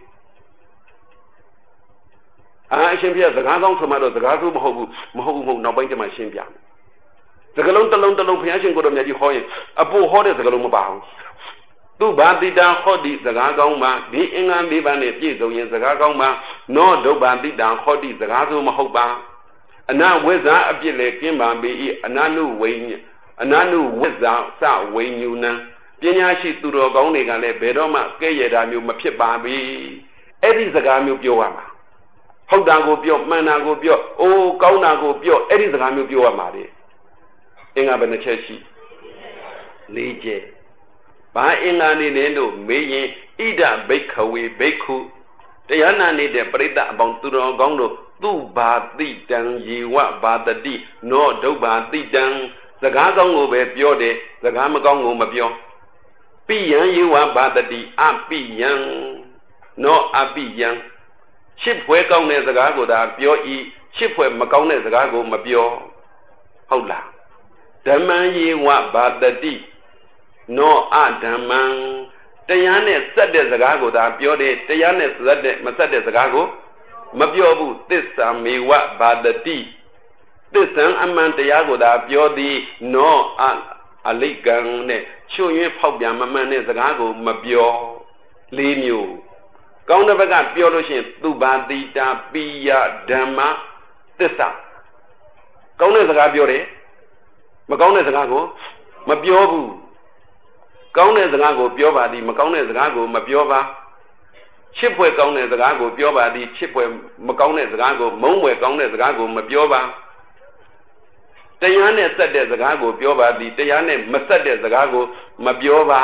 အာအရှင်ပြစကားကောင်းဆိုမှတော့စကားဆိုမဟုတ်ဘူးမဟုတ်ဘူးမဟုတ်နောက်ပိုင်းကျမှရှင်းပြမယ်စကလုံးတစ်လုံးတစ်လုံးဘုရားရှင်ကိုယ်တော်မြတ်ကြီးဟောရင်အပို့ဟောတဲ့စကလုံးမပါဘူးသူဘာတိတာဟောတိစကားကောင်းမှာဒီအင်္ဂါ၄ပါးနဲ့ပြည့်စုံရင်စကားကောင်းမှာနောဒုဗ္ဗာတိတာဟောတိစကားဆိုမဟုတ်ပါအနာဝိဇ္ဇာအပြစ်လေကင်းပါပေ၏အနာနုဝိညာအနာနုဝိဇ္ဇာစဝိညုနံပညာရှိသူတော်ကောင်းတွေကလည်းဘယ်တော့မှကဲ့ရဲ့တာမျိုးမဖြစ်ပါဘူးအဲ့ဒီစကားမျိုးပြောရမှာဟုတ်တာကိုပြောမှန်တာကိုပြောအိုးကောင်းတာကိုပြောအဲ့ဒီစကားမျိုးပြောရမှာလေအင်္ဂါဘယ်နှချက်ရှိ၄ချက်ဘာအင်္ဂါနေလဲလို့မေးရင်ဣဒဘိက္ခဝေဘိက္ခုတရားနာနေတဲ့ပရိသတ်အပေါင်းသူတော်ကောင်းတို့သူဘာတိတံယေဝဘာတတိနောဒုဗ္ဗာတိတံစကားကောင်းကိုပဲပြောတယ်စကားမကောင်းကိုမပြောပိယံယေဝဘာတတိအပိယံနောအပိယံရှစ်ဖွဲကောင်းတဲ့စကားကိုသာပြောဤရှစ်ဖွဲမကောင်းတဲ့စကားကိုမပြောဟုတ်လားဓမ္မံယေဝဘာတတိနောအဓမ္မံတရားနဲ့စက်တဲ့စကားကိုသာပြောတယ်တရားနဲ့စက်တဲ့မစက်တဲ့စကားကိုမပြောဘူးသစ္စာမေဝဘာတတိသစ္စာအမှန်တရားကိုသာပြောသည်နောအအလိကံနဲ့ချွတ်ရင်းဖောက်ပြန်မမှန်တဲ့စကားကိုမပြောလေးမျိုးကောင်းတဲ့ဘက်ကပြောလို့ရှိရင်သူဘာတိတာပိယဓမ္မသစ္စာကောင်းတဲ့စကားပြောတယ်မကောင်းတဲ့စကားကိုမပြောဘူးကောင်းတဲ့စကားကိုပြောပါသည်မကောင်းတဲ့စကားကိုမပြောပါချစ်ဖွယ်ကောင်းတဲ့စကားကိုပြောပါသည်ချစ်ဖွယ်မကောင်းတဲ့စကားကိုမုန်းဖွယ်ကောင်းတဲ့စကားကိုမပြောပါတရားနဲ့ဆက်တဲ့စကားကိုပြောပါသည်တရားနဲ့မဆက်တဲ့စကားကိုမပြောပါ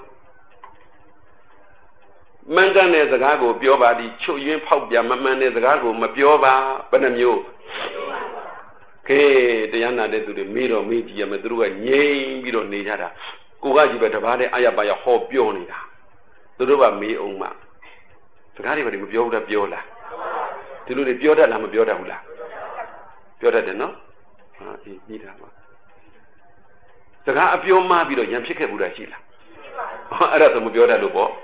မှန်ကန်တဲ့စကားကိုပြောပါသည်ချွတ်ယွင်းဖောက်ပြန်မမှန်တဲ့စကားကိုမပြောပါဘယ်နှမျိုးကဲတရားနာတဲ့သူတွေမေးတော့မေးကြည့်ရမယ်သူတို့ကငြိမ်ပြီးတော့နေကြတာကိုကကြီးပဲတပါးနဲ့အာရပါရဟောပြောနေတာသူတို့ကမေးအောင်မှစကားတွေဘာတွေမပြောဘူးလားပြောလားဒီလိုတွေပြောတတ်လားမပြောတတ်ဘူးလားပြောတတ်တယ်နော်ဟာအေးပြီးတာပါစကားအပြောမှားပြီးတော့ရံဖြစ်ခဲ့ဘူးလားရှိလားဟောအဲ့ဒါဆိုမပြောတတ်လို့ပေါ့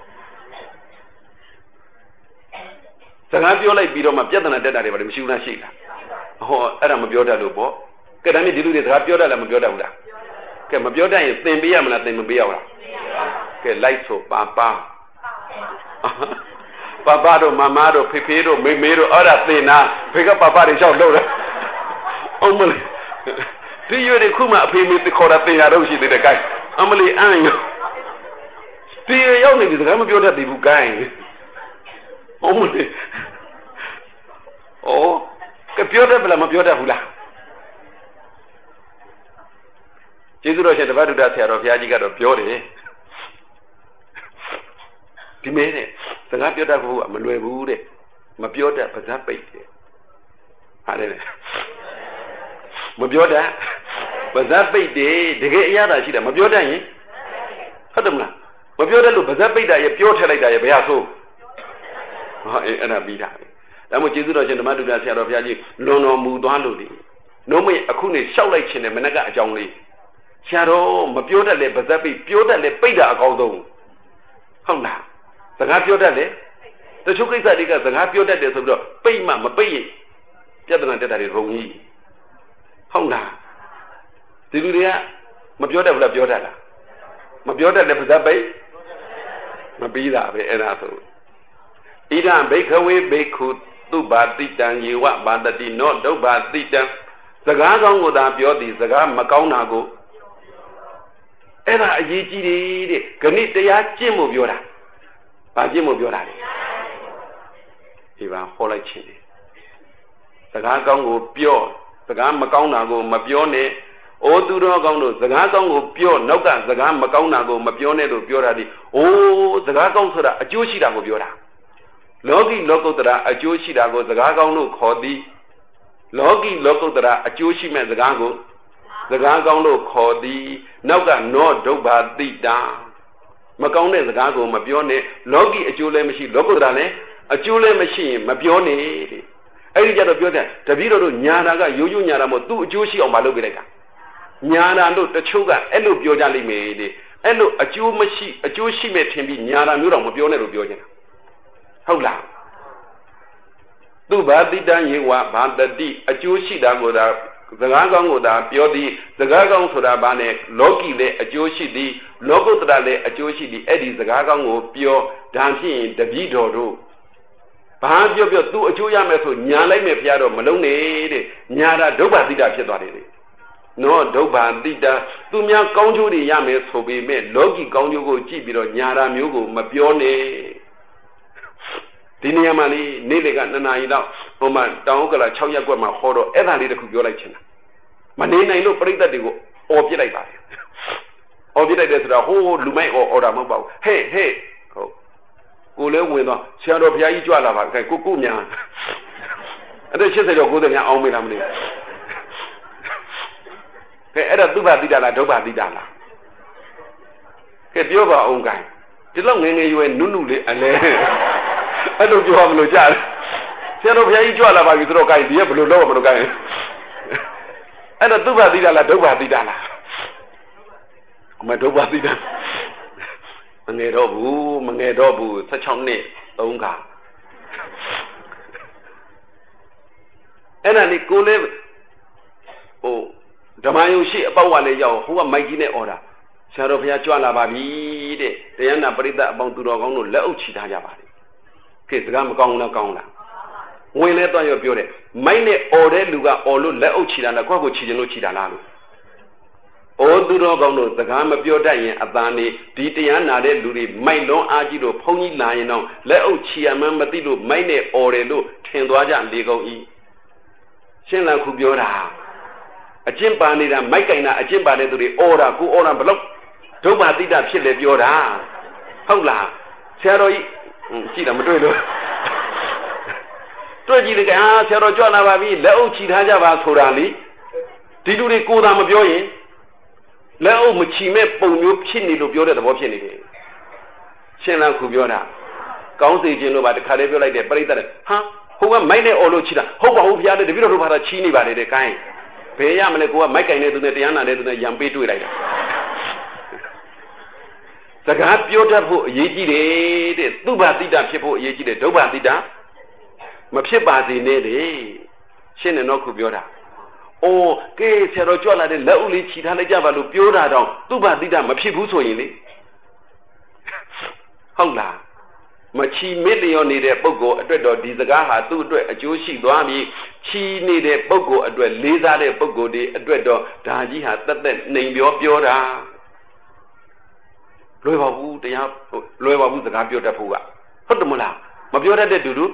စကားပြောလိုက်ပြီးတော့မှပြဿနာတက်တာတွေဘာတွေမရှိဘူးလားရှိလားဟောအဲ့ဒါမပြောတတ်လို့ပေါ့ကဲဒါနဲ့ဒီလူတွေစကားပြောတတ်လားမပြောတတ်ဘူးလားကဲမပြောတတ်ရင်သင်ပေးရမလားသင်မပေးရဘူးလားကဲလိုက်ဆိုပါပါပါပါတို့မမတို့ဖေဖေတို့မေမေတို့အဲ့ဒါသင်နာဖေကပါပါတွေလျှောက်လို့လားအမလေးဒီရွေးခုမှအဖေမေခေါ်တာသင်ရတော့ရှိသေးတယ် gain အမလေးအန်ရော Tia young ladies, I'm a beautiful guy. Only. Oh, a beautiful, I'm a beautiful. Jesus said about that here of Yajiga of beauty. He made it. The Lapioda, Malay Wood, Mabiota, Pazape. I don't know. Mabiota, Pazape, the gay Yada, she did Mabiota. Hadamla. Mabiota look, Pazape, a pure like that, Beaso. And I beat her. That was Jesus and the Madura said of Yaji, Lono Mudaludi. No way, a cooney shout like Chin and Menaga Jongli. Shadow, Mabiota le Pazape, Piota le Peda Agoldo. Honda. The Gapiota, the Chukri Sadiga, the Gapiota, there's a pay mamma pay. Jabana that is wrong. Honda. Siluria, Mabiota la Biota. Mabiota le Pazape, Mabida, and Asso. Ida bake away, bake could do bad titan, you what bad that did not do bad titan. The Gazon would have Bioti, the Gam Macaunago. And I did, can it the Jim of Yora? Jim of Yora. He ran for like chili. The Gazon will pure, the Gam Macaunago, Mabione, O Durogono, the Gazon will pure, no gun, the Gam Macaunago, Mabione, Bioradi. Oh, the Gazon Soda, a Joshida of Yora. Logi local that a Joshida go, the Gagano Codi. Logi local that a Joshi man the Gago. The Gagano Codi. Noga no doba di da. Macone the Gago, Mabione, Logi a Jule machine, local rane, a Jule machine, Mabione. I get a beauty, Tabiro Nyanaga, Yuyu Yaramo, two Jushi on Malubireka. Nyana look the sugar, and look Biojali made. And look a Jew machine, a Jushi made him be Nyana Muram, Mabione Biojana. How long? Do bad di dan ye wa bad di, a Jushi da go da. The Gagang would have Biodi, the Gagang would have Bane, Loki le, a Joshi di, Logo Trale, a Joshi di Eddie, the Gagang of Pio, dancing the Vido. Pahabio, two a Juya Meso, Nyala me Piado, Malone, Nyara, Doba Dida Piedori. No, Doba Dida, Tumia Conju di Yames, who be made, Loki Conjugo, Chibiro, Nyara, Mugo, Mapione. Diniamali, Nilega, Nana, Homa, Dangala, Chaya Goma, Horo, Eva Lida Kugola. Manina, I know, break that they go, or be like that. Or be like the whole Lume or Oramabo. Hey, hey, go. Ule winner, Shadow Pia Juala, Kukunya. And then she said, you're good and you're on me. Hey, Edda Duba Didala, Doba Didala. Get the over own guy. The long name you and Nunu and I don't you have no child. Shadow Pia Juala by the guy, the Blue Lower guy. And a Duba Didala, Doba Didala. My Doba Didala. Mangedobu, Mangedobu, such on it, Onga. And I Nicole. Oh, Damayoshi about one yaw, who are making it order. Shadow Pia Juala Babi, the Anna Brida about to go no low chitayabadi. Kiss Gam Gongna Gongna. When let on your beauty, mine order Luga or Leo Chidana, Coco Chidano Chidana. O Durogono, the Gama Biodai, Abani, Ditiana, Luri, my no Agido, Pony Lion, Leo Chiama Matido, mine order, Tendoja and Lego E. Shena Kubiora. A Jimbani, Mikaina, a Jimbani to the Ora, Ku Ora Block. Toma Dida Chile Biora. Hola, Saroi. See them do it. Toji the Gas, Sarah John Abavi, Leo Chitaja Sorali. Did you record them of your in? Leo Muchime Ponyo Chini to Biota the Wapini. Shena Kubiona. Council Geno by the Caribbean like the Brita. Huh? Who are mine or Chita? Hope I hope you had the video of a chini by the kind. Payam and go, Mike and the Diana and the Yampi to it. The God beautiful Yegi, Duba Dida people, Yegi, Doba Dida. Mapshibazi Nede, Shen and Okubiota. Oh, Gay Serojola, the lovely Chitana Java, Biota, Duba Dida, Mapshibuso in it. Honga. Machi million needed Bogo, a dread of Dizagaha, two dread, a Joshi Duami, Chi needed Bogo, a dread, Liza de Bogo, a dread of Daji has that name your Biota. လွယ်ပါဘူးတရားလွယ်ပါဘူးစကားပြောတတ်ဖို့ကဟုတ်တယ်မလားမပြောတတ်တဲ့တူတူ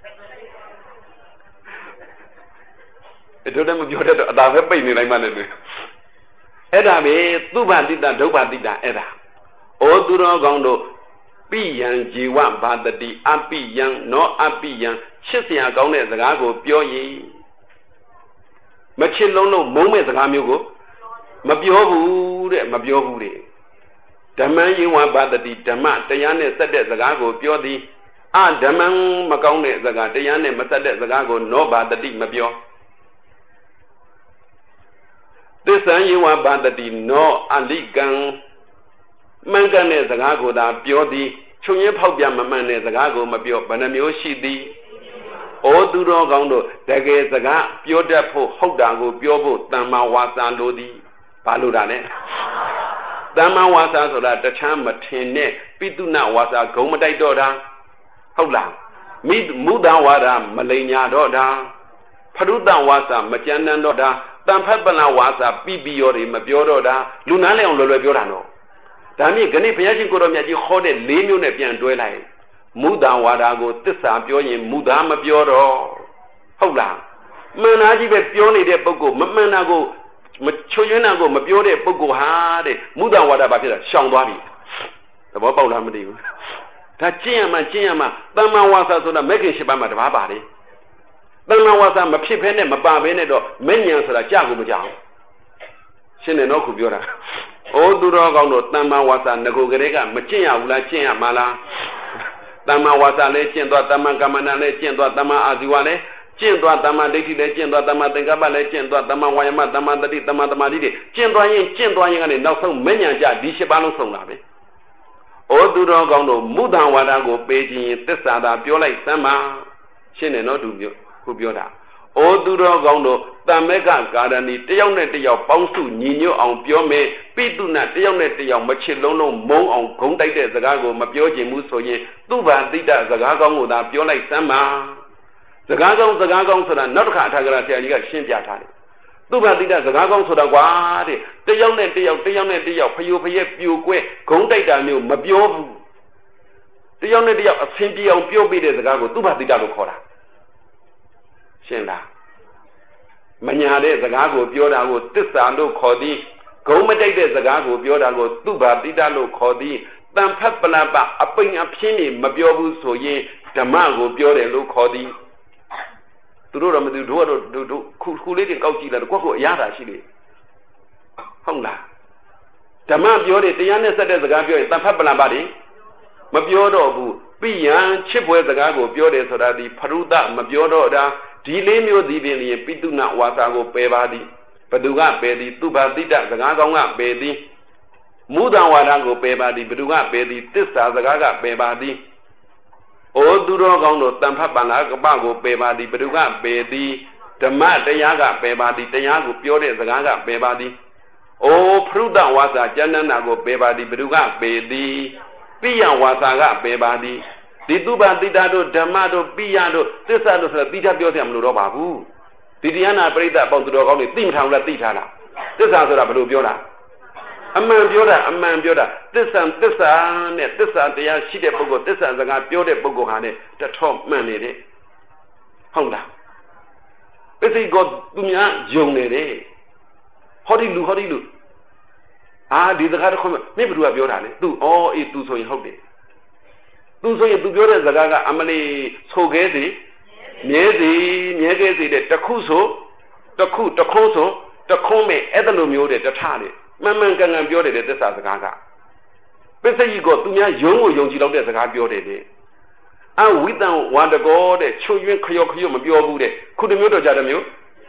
တို့လည်းမပြောတတ်တော့အသာပဲပိတ်နေလိုက်မှလည်းအဲ့ဒါပဲသုဘတိတဒုဗ္ဗတိတအဲ့ဒါဩသူတော်ကောင်းတို့ပိယံဇီဝဘာတတိအပိယံနောအပိယံချစ်စရာကောင်းတဲ့စကားကိုပြောရင်မချစ်လုံးလုံးမုန်းမဲ့စကားမျိုးကိုမပြောဘူးတဲ့မပြောဘူးတဲ့ဓမ္မယဝဘာတတိဓမ္မတရားနဲ့ဆက်တဲ့စကားကိုပြောသည်အဓမ္မမကောင်းတဲ့စကားတရားနဲ့မဆက်တဲ့စကားကိုနောဘာတတိမပြောသစ္ဆံယဝဘာတတိနောအလိကံမှန်ကန်တဲ့စကားကိုသာပြောသည်ချုပ်ရင်းဖောက်ပြမမှန်တဲ့စကားကိုမပြောဘယ်နှမျိုးရှိသည်ဩသူတော်ကောင်းတို့တကယ်စကားပြောတတ်ဖို့ဟုတ်တာကိုပြောဖို့တမ္မာဝါစာလိုသည်ဘာလို့တာလဲတမ္မာဝါစာဆိုတာတခြားမထင်နဲ့ပိတုဏဝါစာဂုံမတိုက်တော့တာဟုတ်လားမိမုဒ္ဒဝါဒမလိန်ညာတော့တာဖရုတဝါစာမကြမ်းတမ်းတော့တာတန်ဖတ်ပလဝါစာပြပြရောတွေမပြောတော့တာလူနားလဲအောင်လွယ်လွယ်ပြောတာနော်ဒါမြင့်ခဏဘုရားရှင်ကိုတော်မြတ်ကြီးဟောတဲ့လေးမျိုးနဲ့ပြန်တွဲလိုက်မုဒ္ဒဝါဒကိုသစ္စာပြောရင်မုဒ္ဒမပြောတော့ဟုတ်လားမှန်သားကြီးပဲပြောနေတဲ့ပုဂ္ဂိုလ်မမှန်တာကိုမချွတ်ယွင်းတာကိုမပြောတဲ့ပုဂ္ဂိုလ်ဟာတဲ့မုဒ္ဒဝါဒဘာဖြစ်လဲရှောင်သွားပြီသဘောပေါက်လားမသိဘူးဒါကျင့်ရမှကျင့်ရမှတမ္မာဝါစာဆိုတာမဂ္ဂင်၈ပါးမှာတပါးပါတယ်တမ္မာဝါစာမဖြစ်ဖဲနဲ့မပါဘဲနဲ့တော့မဉ္ဇဉ်ဆိုတာကြာကိုမကြောက်ရှင်းတယ်နော်ခုပြောတာဩသူတော်ကောင်းတို့တမ္မာဝါစာငကိုကလေးကမကျင့်ရဘူးလားကျင့်ရမှာလားတမ္မာဝါစာလည်းကျင့်သွားတမ္မာကမ္မန္တလည်းကျင့်သွားတမ္မာအာဇီဝလည်းကျင့်သွားတမ္မာဒိဋ္ဌိလည်းကျင့်သွားတမ္မာသင်္ကပ္ပလည်းကျင့်သွားတမ္မာဝါယမတမ္မာတတိတမ္မာသမာဓိတွေကျင့်သွားရင်ကျင့်သွားရင်ကနေနောက်ဆုံးမဉ္ဇဉ်ကြဒီ၈ပါးလုံးဆုံးတာပဲဩသူတော်ကောင်းတို့မုဒ္ဒဝါဒကိုပေးခြင်းရင်သစ္စာသာပြောလိုက်စမ်းပါရှင်းတယ်နော်သူပြောခုပြောတာဩသူတော်ကောင်းတို့တမ္မေကကာရဏီတယောက်နဲ့တယောက်ပေါင်းစုညီညွတ်အောင်ပြောမယ်ပိတုဏတယောက်နဲ့တယောက်မချစ်လုံးလုံးမုန်းအောင်ဂုံတိုက်တဲ့စကားကိုမပြောခြင်းဘူးဆိုရင်သူ့ဘာတိတစကားကောင်းကိုသာပြောလိုက်စမ်းပါစကားကောင်းစကားကောင်းဆိုတာနောက်တစ်ခါအထာဂရဆရာကြီးကရှင်းပြထားတယ်သူ့ဘာတိတစကားကောင်းဆိုတာကွာတဲ့တယောက်နဲ့တယောက်တယောက်နဲ့တယောက်ဖယိုဖယက်ပြိုကွဲဂုံတိုက်တာမျိုးမပြောဘူးတယောက်နဲ့တယောက်အဆင်ပြေအောင်ပြောပြတဲ့စကားကိုသူ့ဘာတိတလို့ခေါ်တာရှင်းလားမညာတဲ့စကားကိုပြောတာကိုသစ္စာလို့ခေါ်သည်ဂုံမတိုက်တဲ့စကားကိုပြောတာကိုသူဘာတိတလို့ခေါ်သည်တန်ဖတ်ပလပအပိန်အပြင်းနေမပြောဘူးဆိုရင်ဓမ္မကိုပြောတယ်လို့ခေါ်သည်သူတို့တော့မသိတို့ကတော့တို့ခုခုလေးတင်ကောက်ကြည့်လိုက်တော့ကိုယ့်ကိုအရသာရှိတယ်ဟုတ်လားဓမ္မပြောတယ်တရားနဲ့ဆက်တဲ့စကားပြောရင်တန်ဖတ်ပလပတွေမပြောတော့ဘူးပိယံချစ်ပွဲစကားကိုပြောတယ်ဆိုတာဒီဖရုဒမပြောတော့တာဒီလေးမျိုးဒီပင်လျင်ပိတုဏဝါစာကိုပယ်ပါသည်ဘသူကပယ်သည်သူဘာတိတစကားကောင်းကပယ်သည်မုဒ္ဒဝါဒကိုပယ်ပါသည်ဘသူကပယ်သည်သစ္စာစကားကပယ်ပါသည်ဩသူတော်ကောင်းတို့တန်ဖတ်ပန္နာကပကိုပယ်ပါသည်ဘသူကပယ်သည်ဓမ္မတရားကပယ်ပါသည်တရားကိုပြောတဲ့စကားကပယ်ပါသည်ဩဖရုဒဝါစာကျမ်းနာကိုပယ်ပါသည်ဘသူကပယ်သည်ပိယဝါစာကပယ်ပါသည်ဒီသူဘာတိတာတို့ဓမ္မတို့ပိယတို့သစ္စာတို့ဆိုတာတိတာပြောစရာမလိုတော့ပါဘူးဒီတရားနာပရိသတ်အပေါင်းသူတော်ကောင်းတွေသိမထားဘူးလားသိထားလားသစ္စာဆိုတာဘယ်လိုပြောတာအမှန်ပြောတာအမှန်ပြောတာသစ္စာသစ္စာနဲ့သစ္စာတရားရှိတဲ့ပုဂ္ဂိုလ်သစ္စာစကားပြောတဲ့ပုဂ္ဂိုလ်ဟာနဲ့တထောမှန်နေတဲ့ဟုတ်လားပစ္စည်းကိုသူများယုံနေတယ်ဟောဒီလူဟောဒီလူအာဒီစကားတော့မင်းဘယ်သူကပြောတာလဲသူဩအေးသူဆိုရင်ဟုတ်တယ်သူဆိုရင်သူပြောတဲ့စကားကအမလီဆိုခဲစီမြဲစီမြဲခဲစီတဲ့တခုဆိုတခုတခုဆိုတခုမဲ့အဲ့ဒါလိုမျိုးတဲ့တထတဲ့မှန်မှန်ကန်ကန်ပြောတယ်တဲ့သစ္စာစကားကပစ္စည်းကိုသူများယုံကိုယုံကြည်တော့တဲ့စကားပြောတယ်တဲ့အဝိတံဝါတကောတဲ့ချွတ်ယွင်းခရော့ခရော့မပြောဘူးတဲ့ခုတစ်မျိုးတော့ကြတယ်မျိုး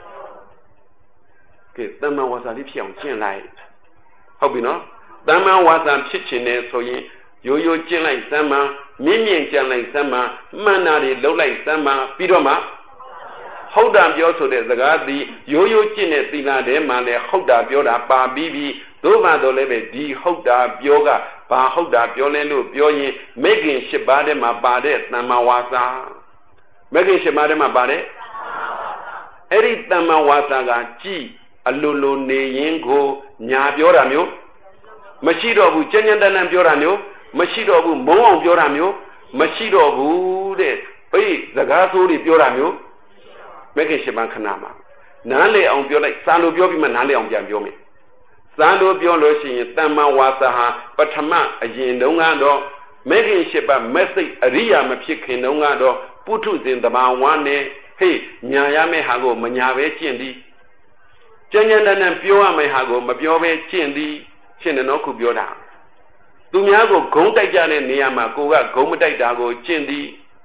ကဲတမ္မာဝါစာလေးဖြစ်အောင်ကျင့်လိုက်ဟုတ်ပြီနော်တမ္မာဝါစာဖြစ်ခြင်းနဲ့ဆိုရင်ရိုးရိုးကျင့်လိုက်စမ်းမှမြင့်မြင့်ကြံလိုက်စမ်းမှမှန်တာတွေလှုပ်လိုက်စမ်းမှပြီးတော့မှဟုတ်တာပြောဆိုတဲ့စကားသည်ရိုးရိုးကျင့်တဲ့သီလထဲမှာလည်းဟုတ်တာပြောတာပါပြီးပြီသို့မှတော့လည်းပဲဒီဟုတ်တာပြောကဘာဟုတ်တာပြောလဲလို့ပြောရင်မေခင်၈ပါးထဲမှာပါတဲ့တမ္မာဝါစာမေခင်၈ပါးထဲမှာပါတဲ့အဲ့ဒီတမ္မာဝါစာကကြည်အလိုလိုနေရင်ကိုညာပြောတာမျိုးမရှိတော့ဘူးကျဉ်းကျဉ်းတန်းတန်းပြောတာမျိုးမရှိတော့ဘူးမုံအောင်ပြောတာမျိုးမရှိတော့ဘူးတဲ့ပိတ်စကားဆိုးတွေပြောတာမျိုးမဂ္ဂင်၈ပါးခဏမှာနားလေအောင်ပြောလိုက်စာလိုပြောပြီးမှနားလေအောင်ပြန်ပြောမယ်စာလိုပြောလို့ရှိရင်တမ္မာဝါစာဟာပထမအရင်တုန်းကတော့မဂ္ဂင်၈ပါးမက်စိတ်အရိယာမဖြစ်ခင်တုန်းကတော့ပုထုဇဉ်တဘာဝနဲ့ဟေးညာရမယ့်ဟာကိုမညာပဲကျင့်သည်ကျဉ်းကျဉ်းတန်းတန်းပြောရမယ့်ဟာကိုမပြောပဲကျင့်သည်ရှင်းတယ်နော်ခုပြောတာသူများကိုဂုံးတိုက်ကြတဲ့နေရာမှာကိုကဂုံးမတိုက်တာကိုကျင့်သည်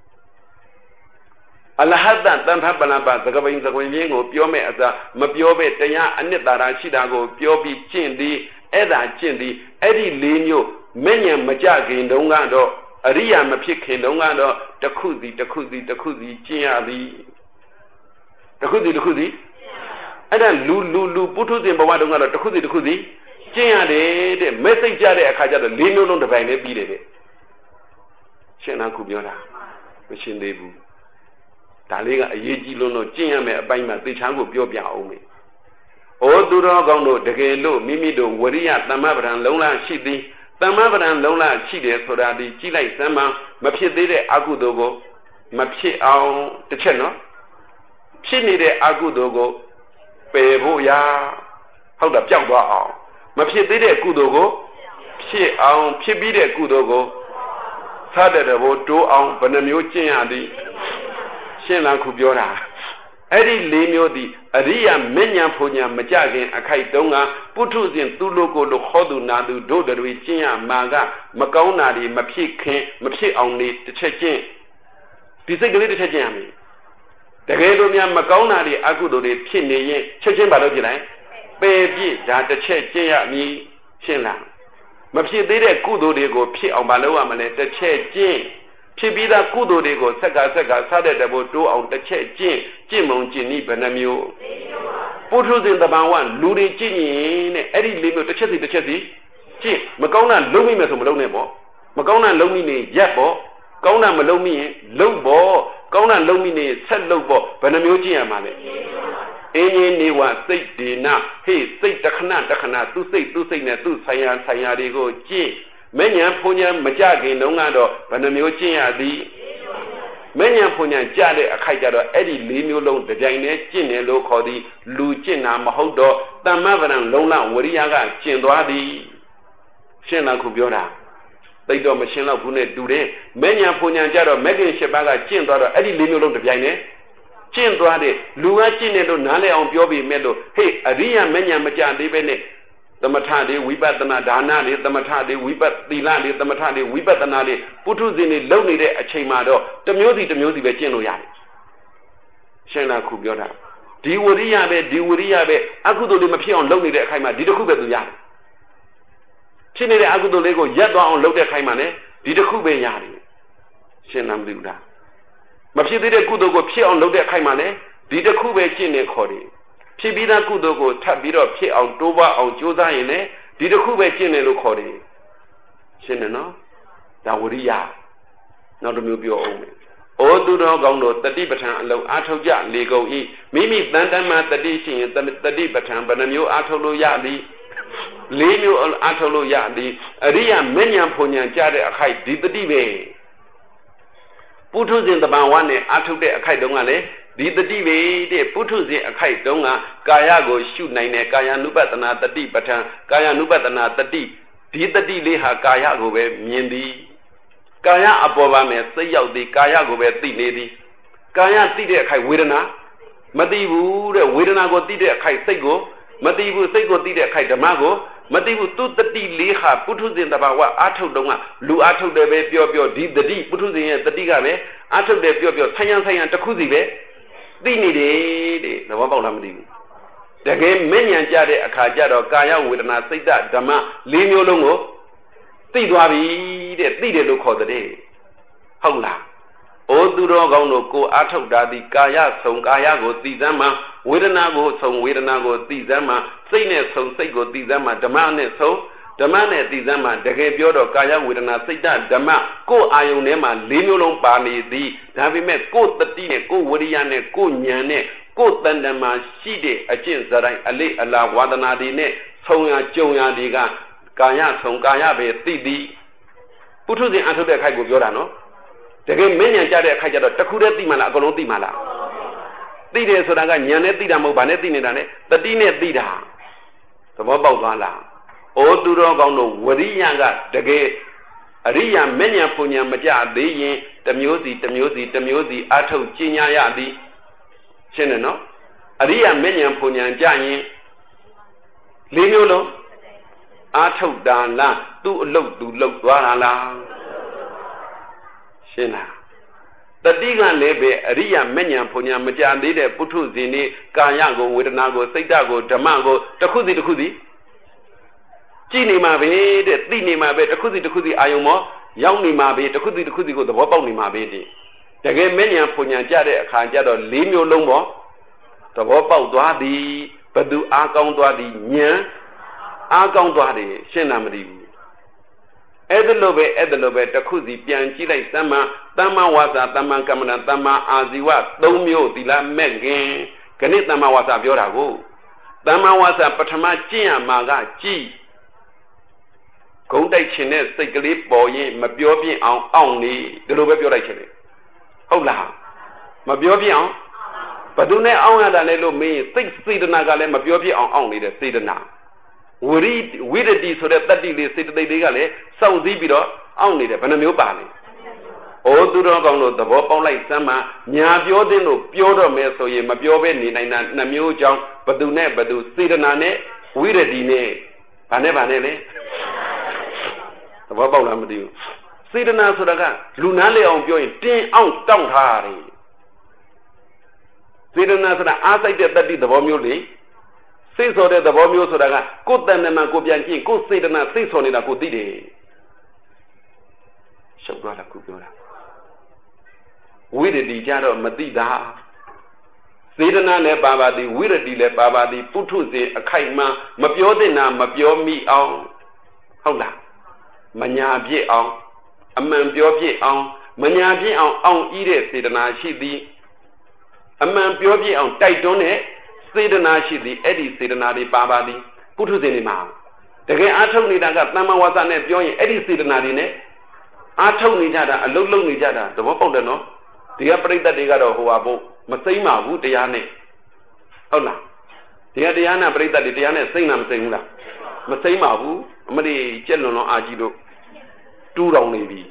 အလဟတတန်ဖပလပသကပိန်သကွင်ပြင်းကိုပြောမဲ့အစားမပြောပဲတရားအနှစ်သာရရှိတာကိုပြောပြီးကျင့်သည်အဲ့ဒါကျင့်သည်အဲ့ဒီလေးမျိုးမဲ့ညံမကြခင်တုန်းကတော့အရိယာမဖြစ်ခင်တုန်းကတော့တစ်ခုစီတစ်ခုစီတစ်ခုစီကျင့်ရသည်တစ်ခုစီတစ်ခုစီအဲ့ဒါလူလူလူပုထုဇဉ်ဘဝတုန်းကတော့တစ်ခုစီတစ်ခုစီကျင့်ရတယ်တဲ့မဲ့စိတ်ကြတဲ့အခါကျတော့လေးမျိုးလုံးတစ်ပိုင်းနဲ့ပြီးတယ်တဲ့ရှင်းလားခုပြောတာမရှင်းသေးဘူးဒါလေးကအရေးကြီးလို့တော့ကျင့်ရမယ်အပိုင်းမှာသေချာကိုပြောပြအောင်မေ။ဩသူတော်ကောင်းတို့တကယ်လို့မိမိတို့ဝရိယသမ္မပဒံလုံးလားရှိသည်သမ္မပဒံလုံးလားရှိတယ်ဆိုတာဒီကြည့်လိုက်စမ်းမမဖြစ်သေးတဲ့အကုသိုလ်ကိုမဖြစ်အောင်တစ်ချက်နော်ဖြစ်နေတဲ့အကုသိုလ်ကိုပယ်ဖို့ရာဟုတ်တာပြောက်သွားအောင်မဖြစ်သေးတဲ့ကုသိုလ်ကိုဖြစ်အောင်ဖြစ်ပြီးတဲ့ကုသိုလ်ကိုသတ်တဲ့ဘောတိုးအောင်ဘယ်နှမျိုးကျင့်ရသည်ရှင်းလားခုပြောတာအဲ့ဒီလေးမျိုးသည်အရိယာမဉ္ဇဉ်ဖုန်ညာမကြခင်အခိုက်တုံးကပုထုဇဉ်သူလိုကိုလိုခေါ်သူနာသူတို့တွေကျင့်ရမှာကမကောင်းတာတွေမဖြစ်ခင်မဖြစ်အောင်နေတစ်ချက်ချင်းဒီစိတ်ကလေးတစ်ချက်ချင်းရမယ်တကယ်လို့များမကောင်းတာတွေအကုသိုလ်တွေဖြစ်နေရင်ချက်ချင်းဘာလို့ဖြစ်လိုက်ပယ်ပြစ်ဒါတစ်ချက်ချင်းရမည်ရှင်းလားမဖြစ်သေးတဲ့ကုသိုလ်တွေကိုဖြစ်အောင်ဘာလုပ်ရမလဲတစ်ချက်ချင်းဖြစ်ပြီးသားကုသိုလ်တွေကိုဆက်ကဆက်ကစားတဲ့တဘောတိုးအောင်တစ်ချက်ကျင့်ကျင့်မုံကျင့်ဤဘယ်နှမျိုးပုထုဇဉ်တဘာဝလူတွေကျင့်ရင်တဲ့အဲ့ဒီလေးမျိုးတစ်ချက်စီတစ်ချက်စီကျင့်မကောင်းတာလုံးမိမယ်ဆိုမလုံးနဲ့ပေါ့မကောင်းတာလုံးမိနေရက်ပေါ့ကောင်းတာမလုံးမိရင်လုံးပေါ့ကောင်းတာလုံးမိနေဆက်လုံးပေါ့ဘယ်နှမျိုးကျင့်ရမှာလဲအင်းကြီးနေဝစိတ်ဒေနဟေ့စိတ်တခဏတခဏသူ့စိတ်သူ့စိတ်နဲ့သူ့ဆိုင်ရာဆိုင်ရာတွေကိုကျင့်မဉ္ဇဉ်ဖုန်ညာမကြခင်တုန်းကတော့ဘယ်နှမျိုးကျင့်ရသည်မဉ္ဇဉ်ဖုန်ညာကြတဲ့အခိုက်ကြတော့အဲ့ဒီလေးမျိုးလုံးတစ်ကြိုင်နဲ့ကျင့်တယ်လို့ခေါ်သည်လူကျင့်တာမဟုတ်တော့တမ္မပဒံလုံးလဝရိယကကျင့်သွားသည်ရှင်းလားခုပြောတာသိတော့မရှင်းတော့ဘူးနဲ့တူတယ်မဉ္ဇဉ်ဖုန်ညာကြတော့မဂ္ဂင်၈ပါးကကျင့်သွားတော့အဲ့ဒီလေးမျိုးလုံးတစ်ကြိုင်နဲ့ကျင့်သွားတယ်လူကကျင့်တယ်လို့နားလည်အောင်ပြောပြီးမဲ့လို့ဟေ့အရိယမဉ္ဇဉ်မကြသေးပဲနဲ့သမထတွေဝိပဿနာဒါနတွေသမထတွေဝိပဿသီလတွေသမထတွေဝိပဿနာတွေပုထုဇဉ်တွေလုံနေတဲ့အချိန်မှာတော့တစ်မျိုးစီတစ်မျိုးစီပဲကျင့်လို့ရတယ်ရှင်းလားခုပြောတာဒီဝရိယပဲဒီဝရိယပဲအကုသိုလ်တွေမဖြစ်အောင်လုပ်နေတဲ့အခိုင်မှာဒီတစ်ခုပဲသူရတယ်ဖြစ်နေတဲ့အကုသိုလ်လေးကိုရပ်သွားအောင်လုပ်တဲ့အခိုင်မှာလည်းဒီတစ်ခုပဲရတယ်ရှင်းလားမသိဘူးလားမဖြစ်သေးတဲ့ကုသိုလ်ကိုဖြစ်အောင်လုပ်တဲ့အခိုင်မှာလည်းဒီတစ်ခုပဲကျင့်နေခေါ်တယ်ဖြစ်ပြီးသားကုသိုလ်ကိုထပ်ပြီးတော့ဖြစ်အောင်တိုးပွားအောင်ကြိုးစားရင်လည်းဒီတစ်ခုပဲကျင့်တယ်လို့ခေါ်တယ်ရှင်းတယ်နော်ဒါဝရိယနောက်တစ်မျိုးပြောအောင်မယ်ဩသူတော်ကောင်းတို့တတိပဋ္ဌာန်အလုံးအားထုတ်ကြလေကုန်ဤမိမိတန်တမ်းမှတတိရှိရင်တတိပဋ္ဌာန်ဘယ်နှမျိုးအားထုတ်လို့ရသည်လေးမျိုးအားထုတ်လို့ရသည်အရိယာမဉ္ဇဉ်ဖုန်ညာကြတဲ့အခိုက်ဒီတတိပဲပုထုဇဉ်တပံဝါနဲ့အားထုတ်တဲ့အခိုက်တုန်းကလည်းဒီတတိပဲတဲ့ပုထုဇဉ်အခိုက်တုန်းကကာယကိုရှုနိုင်တဲ့ကာယ ानु ပတနာတတိပဋ္ဌာန်ကာယ ानु ပတနာတတိဒီတတိလေးဟာကာယကိုပဲမြင်သည်ကာယအပေါ်ပါမယ်စိတ်ရောက်သည်ကာယကိုပဲသိနေသည်ကာယသိတဲ့အခိုက်ဝေဒနာမသိဘူးတဲ့ဝေဒနာကိုသိတဲ့အခိုက်စိတ်ကိုမသိဘူးစိတ်ကိုသိတဲ့အခိုက်ဓမ္မကိုမသိဘူးသူတတိလေးဟာပုထုဇဉ်တဘာဝအာထုတ်တုံးကလူအာထုတ်တယ်ပဲပြောပြောဒီတတိပုထုဇဉ်ရဲ့တတိကပဲအာထုတ်တယ်ပြောပြောဆိုင်ရန်ဆိုင်ရန်တစ်ခုစီပဲသိနေတယ်တဲ့သဘောပေါက်လားမသိဘူးတကယ်မဉ္ဇဉ်ကြတဲ့အခါကျတော့ကာယဝေဒနာစိတ်ဓမ္မလေးမျိုးလုံးကိုသိသွားပြီတဲ့သိတယ်လို့ခေါ်တဲ့ဟုတ်လားဩသူတော်ကောင်းတို့ကိုအာထုတ်တာဒီကာယဆုံကာယကိုသိစမ်းမှဝေဒနာကိုဆုံဝေဒနာကိုသိစမ်းမှစိတ်နဲ့ဆုံစိတ်ကိုသိစမ်းမှဓမ္မနဲ့ဆုံဓမ္မနဲ့သိစမ်းမှတကယ်ပြောတော့ကာယဝေဒနာစိတ်ဓမ္မကိုအာယုန်ထဲမှာလေးမျိုးလုံးပါနေသည်ဒါပေမဲ့ကိုတတိနဲ့ကိုဝရိယနဲ့ကိုဉာဏ်နဲ့ကိုတန်တမှာရှိတဲ့အကျင့်စရိုင်းအလေးအလာဝါဒနာတွေနဲ့ဆုံရကြုံရတွေကကာယဆုံးကာယပဲသိသည်ပုထုဇဉ်အထုတ်တဲ့အခိုက်ကိုပြောတာနော်တကယ်မဉဏ်ကြတဲ့အခိုက်ကျတော့တခုတည်းသိမှလားအကုန်လုံးသိမှလားသိတယ်ဆိုတာကဉာဏ်နဲ့သိတာမဟုတ်ဘာနဲ့သိနေတာလဲတတိနဲ့သိတာသဘောပေါက်သွားလားဩသူတော်ကောင်းတို့ဝရိယကတကယ်အရိယာမဉဏ်ပူဉဏ်မကြသေးရင်တမျိုးစီတမျိုးစီတမျိုးစီအထုတ်ကျင့်ညာရသည်ရှင်းတယ်နော်အရိယာမဉဏ်ပူဉဏ်ကြရင်လေးမျိုးလုံးအာထုတ်တာလားသူ့အလုတ်သူလုတ်သွားတာလားရှင်းလားတတိကလည်းပဲအရိယာမဉဏ်ပူဉဏ်မကြသေးတဲ့ပုထုဇဉ်တွေကာယကိုဝေဒနာကိုစိတ်ဓာတ်ကိုဓမ္မကိုတစ်ခုစီတစ်ခုစီကြည်နေမှာပဲတဲ့သိနေမှာပဲတစ်ခုစီတစ်ခုစီအာယုံမောရောက်နေမှာပဲတစ်ခုစီတစ်ခုစီကိုသဘောပေါက်နေမှာပဲတဲ့တကယ်မဉဏ်ပူဉဏ်ကြတဲ့အခါကျတော့လေးမျိုးလုံးပေါ့သဘောပေါက်သွားသည်ဘသူအားကောင်းသွားသည်ဉာဏ်အားကောင်းသွားတယ်ရှင်းတာမသိဘူးအဲ့ဒါလိုပဲအဲ့ဒါလိုပဲတစ်ခုစီပြန်ကြည့်လိုက်သမ္မာသမ္မာဝါစာသမ္မာကမ္မန္တသမ္မာအာဇီဝသုံးမျိုးသီလမဲ့ခင်ခဏသမ္မာဝါစာပြောတာကိုသမ္မာဝါစာပထမကျင့်ရမှာကကြည်ဂုံးတိုက်ခြင်းနဲ့စိတ်ကလေးပေါ်ရင်မပြောပြင်းအောင်အောင့်နေဒီလိုပဲပြောလိုက်ခြင်းလေဟုတ်လားမပြောပြင်းအောင်ဘယ်သူနဲ့အောင့်ရတာလဲလို့မင်းစိတ်စေတနာကလည်းမပြောပြင်းအောင်အောင့်နေတဲ့စေတနာဝရိဝိရတိဆိုတဲ့တတ္တိလေးစေတသိက်လေးကလည်းစောင့်စည်းပြီးတော့အောင့်နေတယ်ဘယ်နှမျိုးပါလဲဩသူတော်ကောင်းတို့သဘောပေါက်လိုက်စမ်းမှညာပြောတဲ့လို့ပြောတော့မယ်ဆိုရင်မပြောဘဲနေနိုင်တာနှမျိုးကြောင့်ဘသူနဲ့ဘသူစေတနာနဲ့ဝိရတိနဲ့ဘာနဲ့ဘာနဲ့လဲသဘောပေါက်လားမသိဘူးစေတနာဆိုတာကလူနာလေအောင်ပြောရင်တင်းအောင်တောင့်ထားတယ်စေတနာဆိုတာအားစိတ်တဲ့တတ္တိသဘောမျိုးလေစိတ်ဆော်တဲ့သဘောမျိုးဆိုတာကကိုယ်တဏ္ဍမှာကိုပြန်ကြည့်ကိုယ်စေတနာစိတ်ဆော်နေတာကိုသိတယ်ရှုပ်သွားတာခုပြောတာဝိရတိကြတော့မသိတာစေတနာလည်းပါပါသည်ဝိရတိလည်းပါပါသည်ပုထုဇဉ်အခိုက်မှမပြောတဲ့နာမပြောမိအောင်ဟုတ်လားမညာပြည့်အောင်အမှန်ပြောပြည့်အောင်မညာပြည့်အောင်အောင်ဤတဲ့စေတနာရှိသည်အမှန်ပြောပြည့်အောင်တိုက်တွန်းတဲ့စေတနာရှိသည်အဲ့ဒီစေတနာတွေပါပါသည်ပုထုဇဉ်တွေမှာတကယ်အားထုတ်နေတာကသမ္မာဝါစာနဲ့ပြောရင်အဲ့ဒီစေတနာတွေနဲ့အားထုတ်နေကြတာအလုံးလုံးနေကြတာသဘောပေါက်တယ်နော်ဒီကပြိတ္တတွေကတော့ဟိုဟာဘုမစိမ့်ပါဘူးတရားနဲ့ဟုတ်လားဒီကတရားနဲ့ပြိတ္တတွေတရားနဲ့စိမ့်တာမစိမ့်ဘူးလားမစိမ့်ပါဘူးအမလေးကြက်လွန်လွန်အာကြီးတို့တူးတောင်နေပြီ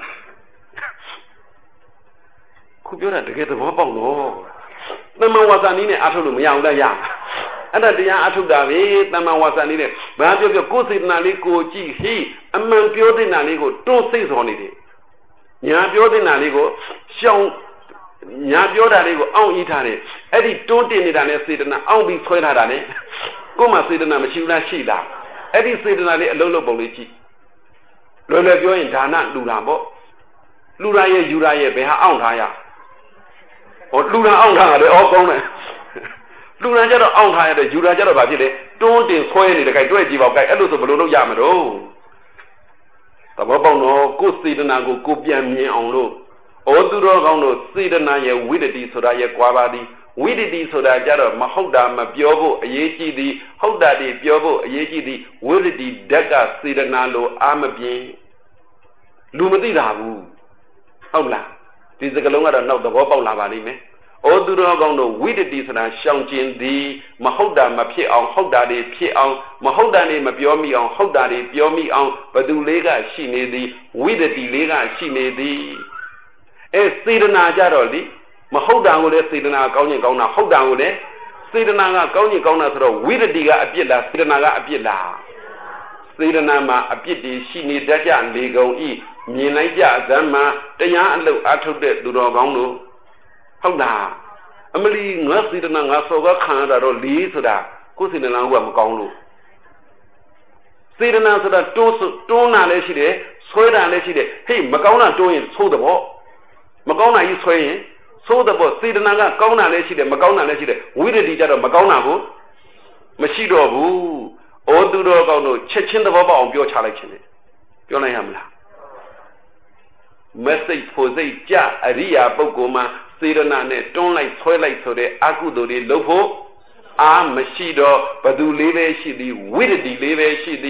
ခုပြောတာတကယ်သဘောပေါက်တော့သမ္မာဝါစာနည်းနဲ့အားထုတ်လို့မရအောင်လားရအဲ့ဒါတရားအားထုတ်တာပဲသမ္မာဝါစာနည်းနဲ့ဘာပြောပြောကိုယ်စေတနာလေးကိုကြည့်ဟိအမှန်ပြောတဲ့နာလေးကိုတွန်းစိတ်စော်နေတယ်ညာပြောတဲ့နာလေးကိုရှောင်ညာပြောတာလေးကိုအောင့်ဤထားတယ်အဲ့ဒီတွန်းတင်နေတာနဲ့စေတနာအောင့်ပြီးဆွဲထားတာနဲ့ကိုယ်မှစေတနာမရှိဘူးလားရှိလားအဲ့ဒီစေတနာလေးအလုံးလုံးပုံလေးကြည့်လွယ်လွယ်ပြောရင်ဒါနလူတာပေါ့လူရရဲ့ယူရရဲ့ဘယ်ဟာအောင့်ထားရဟောလူရအောင့်ထားရတယ်အော်ကောင်းတယ်လူရကြတော့အောင့်ထားရတယ်ယူရကြတော့ဘာဖြစ်လဲတွန်းတင်ဆွဲနေတယ်ခိုင်တွဲကြည့်ပါဦးခိုင်အဲ့လိုဆိုဘယ်လိုလုပ်ရမလို့သဘောပေါက်တော့ကိုယ်စေတနာကိုကိုပြန်မြင်အောင်လို့ဩသူတော်ကောင်းတို့စေတနာရဲ့ဝိတ္တိဆိုတာရဲ့ကွာပါသည်ဝိတ္တိဆိုတာကြတော့မဟုတ်တာမပြောဖို့အရေးကြီးသည်ဟုတ်တာတွေပြောဖို့အရေးကြီးသည်ဝိတ္တိဓာတ်ကစေတနာလိုအာမပြင်းလူမသိတာဘူးဟုတ်လားဒီစကလုံးကတော့နောက်သဘောပေါက်လာပါလိမ့်မယ်ဩသူတော်ကောင်းတို့ဝိတ္တိဆိုတာရှောင်ကျင်သည်မဟုတ်တာမဖြစ်အောင်ဟုတ်တာတွေဖြစ်အောင်မဟုတ်တာတွေမပြောမိအောင်ဟုတ်တာတွေပြောမိအောင်ဘသူလေးကရှိနေသည်ဝိတ္တိလေးကရှိနေသည်အဲစေတနာကြတော့လေမဟုတ်တာကိုလည်းစေတနာကောင်းခြင်းကောင်းတာဟုတ်တာကိုလည်းစေတနာကကောင်းခြင်းကောင်းတာဆိုတော့ဝိတ္တိကအပြစ်လားစေတနာကအပြစ်လားစေတနာမှာအပြစ်တွေရှိနေတတ်ကြလေကုန်ဤမြင်လိုက်ကြဇမ်းမှာတရားအလုပ်အထုတ်တဲ့သူတော်ကောင်းတို့ဟုတ်လားအမလီငါစေတနာငါစောကခံရတာတော့လီးဆိုတာကိုယ်စေတနာကမကောင်းလို့စေတနာဆိုတာတိုးတွန်းတာလည်းရှိတယ်ဆွဲတာလည်းရှိတယ်ဟေးမကောင်းတာတွန်းရင်သိုးတဲ့ပေါ့မကောင်းတာကြီးဆွဲရင်သိုးတဲ့ပေါ့စေတနာကကောင်းတာလည်းရှိတယ်မကောင်းတာလည်းရှိတယ်ဝိရတိကြတော့မကောင်းတာကိုမရှိတော့ဘူးဩသူတော်ကောင်းတို့ချက်ချင်းသဘောပေါက်အောင်ပြောချလိုက်ခြင်းလေပြောနိုင်ရမလားမစိတ်ဖို့စိတ်ကြအရိယာပုဂ္ဂိုလ်မှာစေတနာနဲ့တွန်းလိုက်ဆွဲလိုက်ဆိုတဲ့အကုသိုလ်တွေလုပ်ဖို့အာမရှိတော့ဘသူလေးပဲရှိသည်ဝိရတိလေးပဲရှိသည်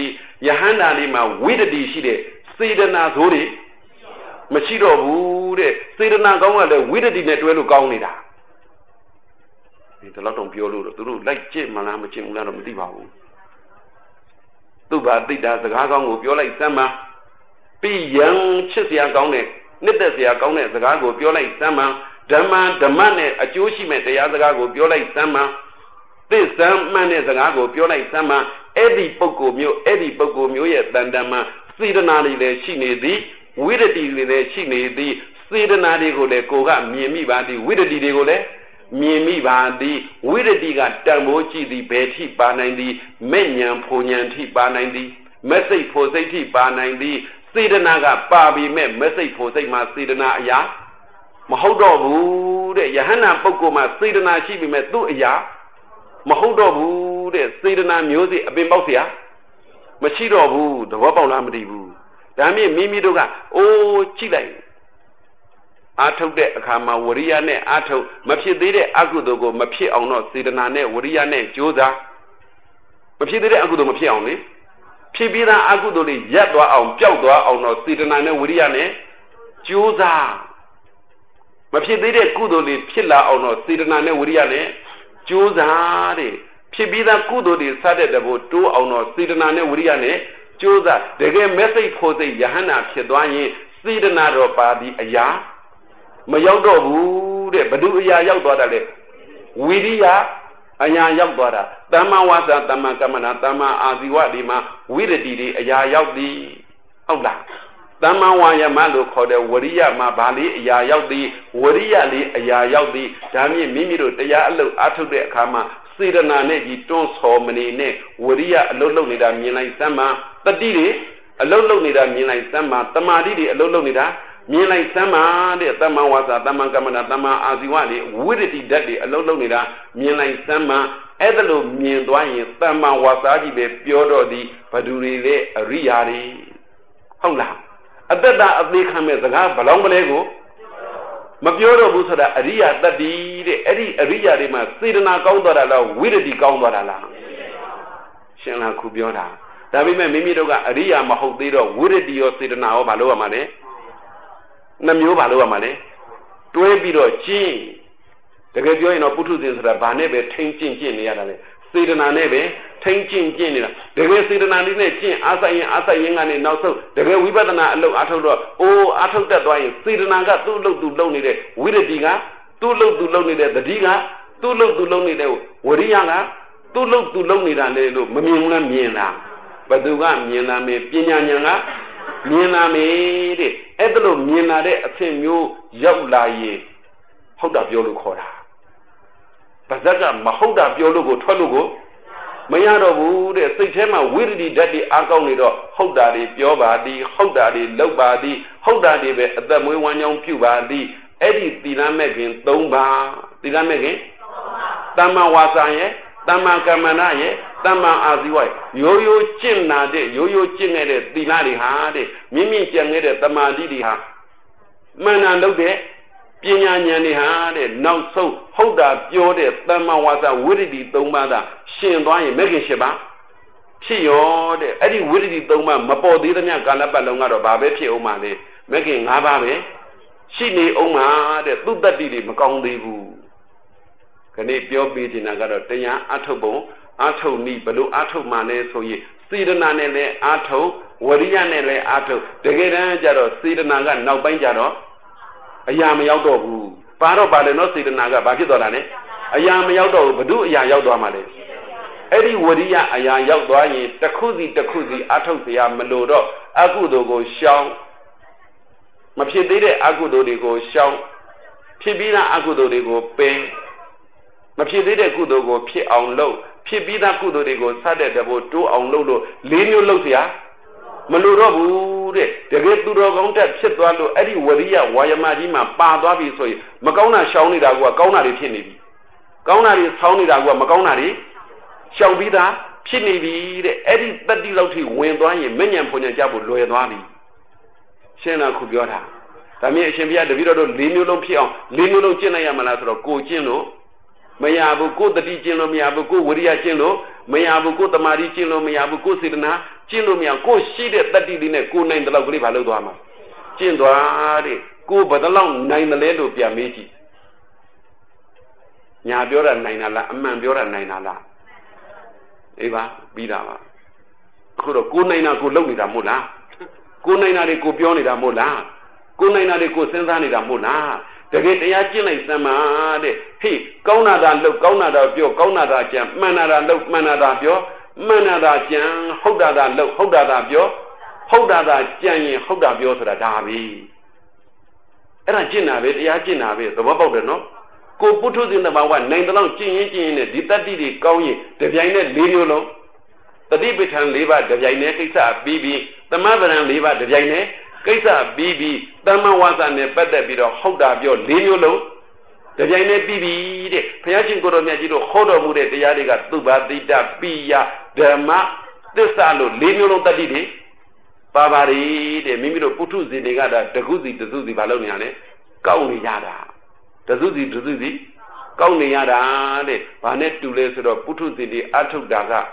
Yahanda lima with the shide, Sidana Zuri, Machido Bude, Sidana Gonga, with the network Gonida. It's a lot of Piolo to do like Jim Malama Jim Lam Diva. Tuba did as the Gagong of Yola Sama. Be young Chisia Gone, Nitasia Gone, the Gago of Yola Sama, Dama, the money, a Joshi met the other Gago of Yola Sama. This some man is a Gago of Yola Sama, Eddie Poco Mu, Eddie Poco Mu, Dandama, Sidanali de Chini, Widity de Chini, Sidanadi Gole, Koga, Mimi Badi, Widity de Gole, Mimi Badi, Widity got Damochi, the Betty Banandi, Menyan Ponyanti Banandi, Message for Safety Banandi. Sidanaga, Barbie, met message for say my Sidana ya. Mahodo, Yahana Pokoma, Sidana, she met two ya. Mahodo, Sidana music, a bimbosia. Machido, the Wabon Lamadi. Dami, Mimi Doga, oh, Chile. Ato de Kama, Wariane, Ato, Mapi de Agudogo, Mapi on not Sidana, Wariane, Joda. Mapi de Agudo Mapi only. Pibina Agudoli, Yadwa on Piodwa on Sidana Wuriane, Juza. Mapide Kudoli, Pilla on Sidana Wuriane, Juza. Pibina Kudoli, Saturday about two on Sidana Wuriane, Juza. The game message for the Yahana Piedwani, Sidana Robadi Aya, Mayodo, Baduya Yaldore, Widia. Aya Yabara, Dama was a Dama Kamana, Dama Aziwadima, Wididi, Aya Yaudi, Ola. Dama Waya Malo called the Waria Mabali, Aya Yaudi, Waria Li, Aya Yaudi, Dami Mimiru, Yalu, Atu de Kama, Sidana Negi, don't so many ne, Waria, Lolo Nida, Milai Sama, Tadiri, a Lolo Nida, Milai Sama, Tamadidi, a Lolo Nida. Milai Sama, the Tama was a Dama Kamana, Dama Aziwadi, Widity Daddy, a Lolo Nida, Milai Sama, Edalo Mindwai, Tama Wasaji, Piodo di Paduri, Riari. Hola. At that of the Kames, the Balongalego Mapiodo Busada, Aria, Daddy, the Eddie, Aria, the Sidana Gondala, Widity Gondala. Shana Kubiota. Davime Mimidoga, Aria Mahodido, Widity or Sidana or Baloa Mane. Namio Baloa Mane, Twe Bido Chin, the Gadio in a Putu in the Banebe, Ting Chin Chin, Yadale, Sidana Neve, Ting Chin Chin, the way Sidana Chin, Asa Asa Yang and also, the way we better not look at all, oh, I took that way, Sidana got two look to lonely there, with a digger, two look to lonely there, the digger, two look to lonely there, Warianga, two look to lonely than they look, Mamina Miena, Baduga Miena, Pinyanga. Mina made it. Edlo Mina de Atemu Yaulaye. Hoda Biolo Kora. Bazaga Mahoda Biologo Tolugo. Mayado wood, a Sitema, Wildy Daddy Agonido, Hoda de Biobadi, Hoda de Lobadi, Hoda de the Muanyon Pubadi, Eddie Dina Megin, Domba, Dina Megin, Dama Wasaye, Dama Kamanaye. Tama Aziwai, Yoyo Chin Nade, Yoyo Chin at Dinari Hade, Mimi Chang at Tamadi Ha. Mana Lobe, Pina Yani Hade, now so, hold up, Yode, Tama was a Woody Domada, Shin Dway, Megan Sheba. She yode, Eddie Woody Doma, Mapo Didania Galabalonga or Babepi Omade, making Ababe. She need Oma, the Buddha Didi, Macondi. Can it be your beating? I got a Taya Atobo. Ato ni below Ato Mane so ye, Sidanane Ato, Warianele Ato, the Gadan Jaro, Sidanaga, now Banjaro, a Yam Yaudo, Paro Baleno Sidanaga, Bakidorane, a Yam Yaudo, Badu Yaudo Mane. Eddie Waria, a Yaudo, Takuzi, Takuzi, Ato, the Yamelodo, Agudo go shang. Mapide Agudo de go shang. Pibina Agudo de go pay. Mapide Gudo go pay on low. Pibina Kudo de go Sada about two on Lolo, Lino Losia, Maluro, the great Duro that Setwalo, Eddie Waria, Wayamadima, Padavi, so Magona Shawnee Dagua, Gaunari Pinnibi. Gaunari is Shawnee Dagua, Magonari, shall be that Pinnibi, the Eddie Daddy Loti, when Dwayne, Minion Ponyajabu, Loya Dwami. Shena Kubiota. Tamia Shembia, the Vido, Lino Pion, Lino Chenayamanato, Go Chino. Mayabuko, the Dicino, Miabuko, Waria Chino, Mayabuko, the Maricino, Miabuko Sidana, ကျင့်လို့မရကိုရှိတဲ့တတ္တိလေးနဲ့ကိုနိုင်တဲ့လောက်ကလေးဘာလုပ်သွားမှာကျင့်သွားတဲ့ကိုဘယ်တလောက်နိုင်တယ်လဲလို့ပြန်မေးကြည့်ညာပြောတာနိုင်တာလားအမှန်ပြောတာနိုင်တာလားအေးပါပြီးတာပါအခုတော့ကိုနိုင်တာကိုလုပ်နေတာမို့လားကိုနိုင်တာတွေကိုပြောနေတာမို့လားကိုနိုင်တာတွေကိုစဉ်းစားနေတာမို့လားတကယ်တရားကျင့်လိုက်စမ်းပါတဲ့ဟေ့ကောင်းတာသာလုပ်ကောင်းတာသာပြောကောင်းတာသာကြံမှန်တာသာလုပ်မှန်တာသာပြောမှန်တာသာကြံဟုတ်တာသာလုပ်ဟုတ်တာသာပြောဟုတ်တာသာကြံရင်ဟုတ်တာပြောဆိုတာဒါပဲအဲ့ဒါကျင့်တာပဲတရားကျင့်တာပဲသဘောပေါက်တယ်နော်ကိုပုထုဇဉ်တဘာဝနိုင်တဲ့လောက်ကျင့်ရင်ကျင့်ရင်ဒီတတ္တိတွေကောင်းရင်တပြိုင်နဲ့လေးမျိုးလုံးတတိပဋ္ဌာန်၄ပါးတပြိုင်နဲ့ကိစ္စပြီးပြီးသမဗရံ၄ပါးတပြိုင်နဲ့ကိစ္စပြီးပြီးတမ္မဝါစာနဲ့ပတ်သက်ပြီးတော့ဟုတ်တာပြော၄မျိုးလုံးတပြိုင်နဲ့ပြီးပြီတဲ့ဘုရားရှင်ကိုတော်မြတ်ကြီးတို့ဟောတော်မူတဲ့တရားတွေကသုဘတိတပိယဓမ္မသစ္စာလို့၄မျိုးလုံးတတ္တိတွေပါပါရီတဲ့မိမိတို့ပုထုဇဉ်တွေကဒါတကုစီတစုစီဘာလုပ်နေရလဲကောက်နေရတာတစုစီတစုစီကောက်နေရတာတဲ့ဘာနဲ့တူလဲဆိုတော့ပုထုဇဉ်တွေအထုတ်တာက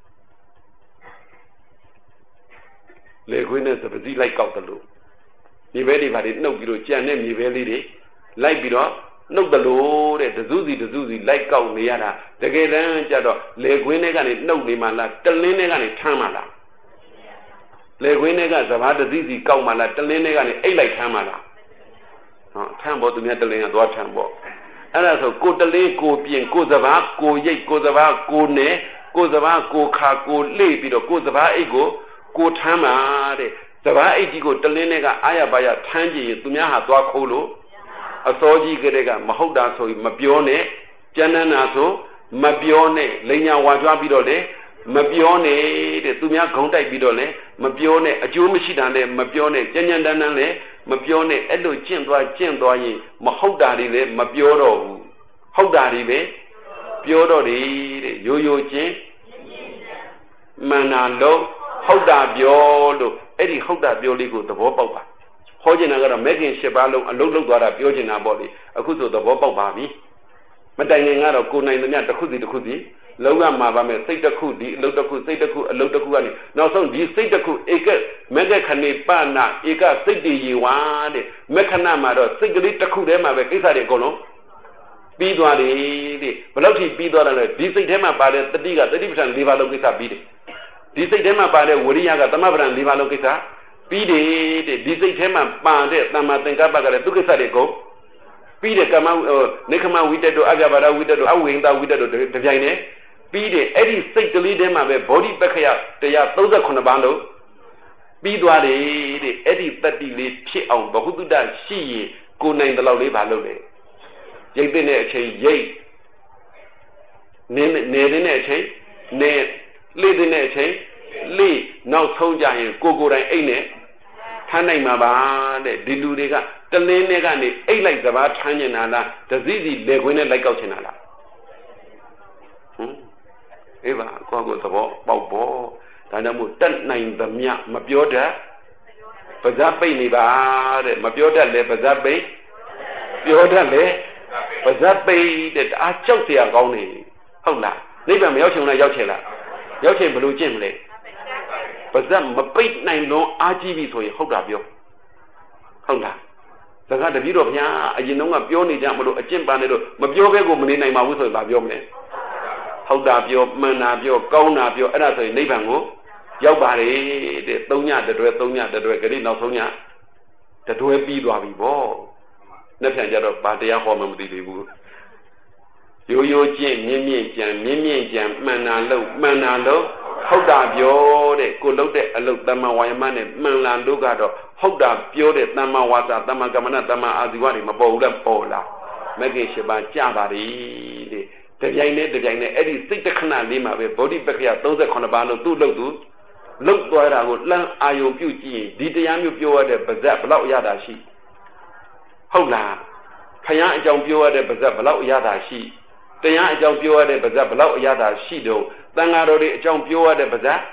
လေခွေးနဲ့စပစီလိုက်ကောက်တယ်လို့မြေပဲတွေဘာတွေနှုတ်ပြီးတော့ကြံတဲ့မြေပဲလေးတွေလိုက်ပြီးတော့နှုတ်တယ်လို့တဲ့တစုစီတစုစီလိုက်ကောက်နေရတာတကယ်တမ်းကျတော့လေခွေးနဲ့ကနေနှုတ်နေမှလားတလင်းနဲ့ကနေထမ်းမှလားလေခွေးနဲ့ကစဘာတစည်းစီကောက်မှလားတလင်းနဲ့ကနေအိတ်လိုက်ထမ်းမှလားဟောထမ်းဖို့သူများတလင်းကသွားထမ်းဖို့အဲ့ဒါဆိုကိုတလင်းကိုပြင်ကိုစဘာကိုရိတ်ကိုစဘာကိုနေကိုစဘာကိုခါကိုလှေ့ပြီးတော့ကိုစဘာအိတ်ကိုကိုထမ်းပါတဲ့စဘာအိတ်ကြီးကိုတလင်းနဲ့ကအာရပါရထမ်းကြည့်ရင်သူများဟာသွားခိုးလို့အစောကြီးကလေးကမဟုတ်တာဆိုရင်မပြောနဲ့ကျန်နာဆိုမပြောနဲ့လိန်ညာဝါကြွားပြီးတော့လေမပြောနဲ့တဲ့သူများဂုံတိုက်ပြီးတော့လေမပြောနဲ့အကျိုးမရှိတာနဲ့မပြောနဲ့ကြံ့ကြံ့တန်းတန်းလေမပြောနဲ့အဲ့လိုကျင့်သွားကျင့်သွားရင်မဟုတ်တာတွေလည်းမပြောတော့ဘူးဟုတ်တာတွေပဲပြောတော့တယ်တဲ့ရိုးရိုးချင်းမှန်တာလို့ဟုတ်တာပြောလို့အဲ့ဒီဟုတ်တာပြောလေးကိုသဘောပေါက်ပါဟောကျင်တာကတော့မဲခင်၈ပါးလုံးအလုံးလုံးသွားတာပြောကျင်တာပေါ့လေအခုဆိုသဘောပေါက်ပါပြီမတိုင်ခင်ကတော့ကိုနိုင်သမျှတစ်ခုစီတစ်ခုစီလုံးဝမှာပါမယ်စိတ်တစ်ခုဒီအလုပ်တစ်ခုစိတ်တစ်ခုအလုပ်တစ်ခုကနေနောက်ဆုံးဒီစိတ်တစ်ခုဧကမက္ခခဏေပနာဧကစိတ်တည်ရဝါတဲ့မက္ခဏမှာတော့စိတ်ကလေးတစ်ခုတည်းမှာပဲကိစ္စတွေအကုန်လုံးပြီးသွားတယ်တဲ့ဘယ်လောက်ထိပြီးသွားတယ်လဲဒီစိတ်ထဲမှာပါတဲ့တတိကတတိပဋ္ဌာန်၄ပါးလုံးကိစ္စပြီးတယ်ဒီစိတ်ထဲမှာပါတဲ့ဝရိယကသမဗရံ၄ပါးလုံးကိစ္စပြီးတယ်တဲ့ဒီစိတ်ထဲမှာပါတဲ့သမ္မာသင်္ကပ္ပကလည်းသူကိစ္စတွေကုန်ပြီးတယ်ကမ္မနိခမဝိတ္တတို့အပြဘာရဝိတ္တတို့အဝိင်္ဒဝိတ္တတို့တပြိုင်တည်းပြီးတယ်အဲ့ဒီစိတ်ကလေးထဲမှာပဲဘောဓိပက္ခယတရား၃၈ပါးလုံးပြီးသွားတယ်တဲ့အဲ့ဒီတတ္တိလေးဖြစ်အောင်ဘဟုတုတ္တရှိရင်ကိုနိုင်တဲ့လောက်လေးပါလို့လေရိတ်တဲ့အချိန်ရိတ်နေနေတဲ့အချိန်နေလေ့တဲ့အချိန်လေ့နောက်ဆုံးကြရင်ကိုကိုယ်တိုင်အိတ်နဲ့ထမ်းနိုင်မှာပါတဲ့ဒီလူတွေကတလင်းနဲ့ကနေအိတ်လိုက်စဘာထမ်းနေတာလားတစည်းစီလေခွင်းနဲ့လိုက်ကောက်ချင်တာလားဟမ်အေးပါကိုကိုသဘောပေါက်ပေါ်ဒါကြောင့်မို့တက်နိုင်သမျှမပြောတတ်ပါဇက်ပိတ်နေပါတဲ့မပြောတတ်လဲပါဇက်ပိတ်ပြောတတ်လဲပါဇက်ပိတ်တဲ့အားကြောက်เสียကောင်းနေဟုတ်လားနိဗ္ဗာန်မရောက်ချင်လားရောက်ချင်လားရောက်ချင်ဘယ်လိုကျင့်မလဲပါဇက်မပိတ်နိုင်လုံးအားကြီးပြီဆိုရင်ဟုတ်တာပြောဟုတ်လားဒါကတပည့်တော်ဗျာအရင်တော့ကပြောနေကြမလို့အကျင့်ပါနေလို့မပြောခဲ့ကိုမနေနိုင်ပါဘူးဆိုရင်ဗာပြောမလဲဟုတ်တာပြောမှန်တာပြောကောင်းတာပြောအဲ့ဒါဆိုရင်နိဗ္ဗာန်ကိုရောက်ပါတယ်တဲ့သုံးညတတွဲသုံးညတတွဲကြိနောက်ဆုံးညတတွဲပြီးသွားပြီဗောနှစ်ပြန်ကြတော့ဗာတရားဟောမှမသိသေးဘူးရိုးရိုးကျင့်မြင့်မြင့်ကြံမြင့်မြင့်ကြံမှန်တာလို့မှန်တာလို့ဟုတ်တာပြောတဲ့ကိုလုတ်တဲ့အလုတ်တမ္မာဝါယမနဲ့မှန်လာတို့ကတော့ဟုတ်တာပြောတဲ့တမ္မာဝါစာတမ္မာကမ္မနာတမ္မာအာဇီဝတွေမပေါ်ဘူးလားပေါ်လားမဂ္ဂင်၈ပါးကြပါပြီတဲ့တပြိုင်နဲ့တပြိုင်နဲ့အဲ့ဒီစိတ်တခဏလေးမှာပဲဗောဓိပက္ခယ၃၈ပါးလို့သူ့လုတ်သူလုတ်သွားတာကိုလှမ်းအာယုံပြုတ်ကြည့်ရင်ဒီတရားမျိုးပြောရတဲ့ပါဇက်ဘလောက်အရသာရှိဟုတ်လားဖယားအကြောင်းပြောရတဲ့ပါဇက်ဘလောက်အရသာရှိတရားအကြောင်းပြောရတဲ့ပါဇက်ဘလောက်အရသာရှိတော့တန်ဃာတော်တွေအကြောင်းပြောရတဲ့ပါဇက်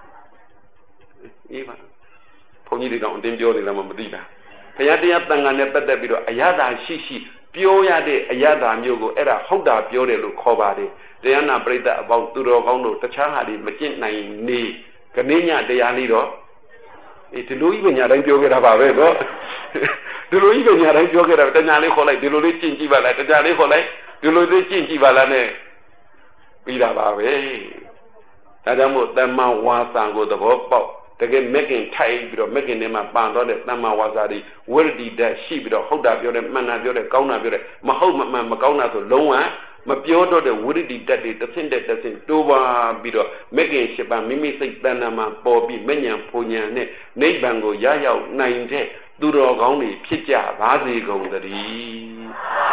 အေးပါဘုန်းကြီးတွေတော့အတင်းပြောနေလားမသိတာဘုရားတရားတန်ဃာနဲ့ပတ်သက်ပြီးတော့အရသာရှိရှိပြောရတဲ့အရသာမျိုးကိုအဲ့ဒါဟုတ်တာပြောတယ်လို့ခေါ်ပါတယ်တရားနာပရိသတ်အပေါင်းသူတော်ကောင်းတို့တခြားဟာတွေမကျင့်နိုင်နေဘကနေညတရားလေးတော့အေးဒီလိုကြီးပဲညာတိုင်းပြောခဲ့တာပါပဲနော်ဒီလိုကြီးပဲညာတိုင်းပြောခဲ့တာတညာလေးခေါ်လိုက်ဒီလိုလေးကျင့်ကြည့်ပါလားတညာလေးခေါ်လိုက်ဒီလိုလေးကျင့်ကြည့်ပါလားနဲ့ပြီးတာပါပဲဒါကြောင့်မို့တမ္မာဝါစာကိုသဘောပေါက်တကယ်မက်ကင်ထိုက်ပြီးတော့မက်ကင်ထဲမှာပန်တော့တဲ့တမ္မာဝါစာတွေဝိရဒိတရှိပြီးတော့ဟုတ်တာပြောတယ်မှန်တာပြောတယ်ကောင်းတာပြောတယ်မဟုတ်မမှန်မကောင်းတာဆိုလုံးဝမပြောတော့တဲ့ဝိရဒိတတွေတစ်ဆင့်တစ်ဆင့်တိုးပါပြီးတော့မက်ကင်ရှိပါမိမိစိတ်တဏ္ဍာမှာပေါ်ပြီးမဉ္ဇဉ်ဖူဉ္ဇဉ်နဲ့နိဗ္ဗာန်ကိုရရောက်နိုင်တဲ့သူတော်ကောင်းတွေဖြစ်ကြပါစေကုန်သတည်း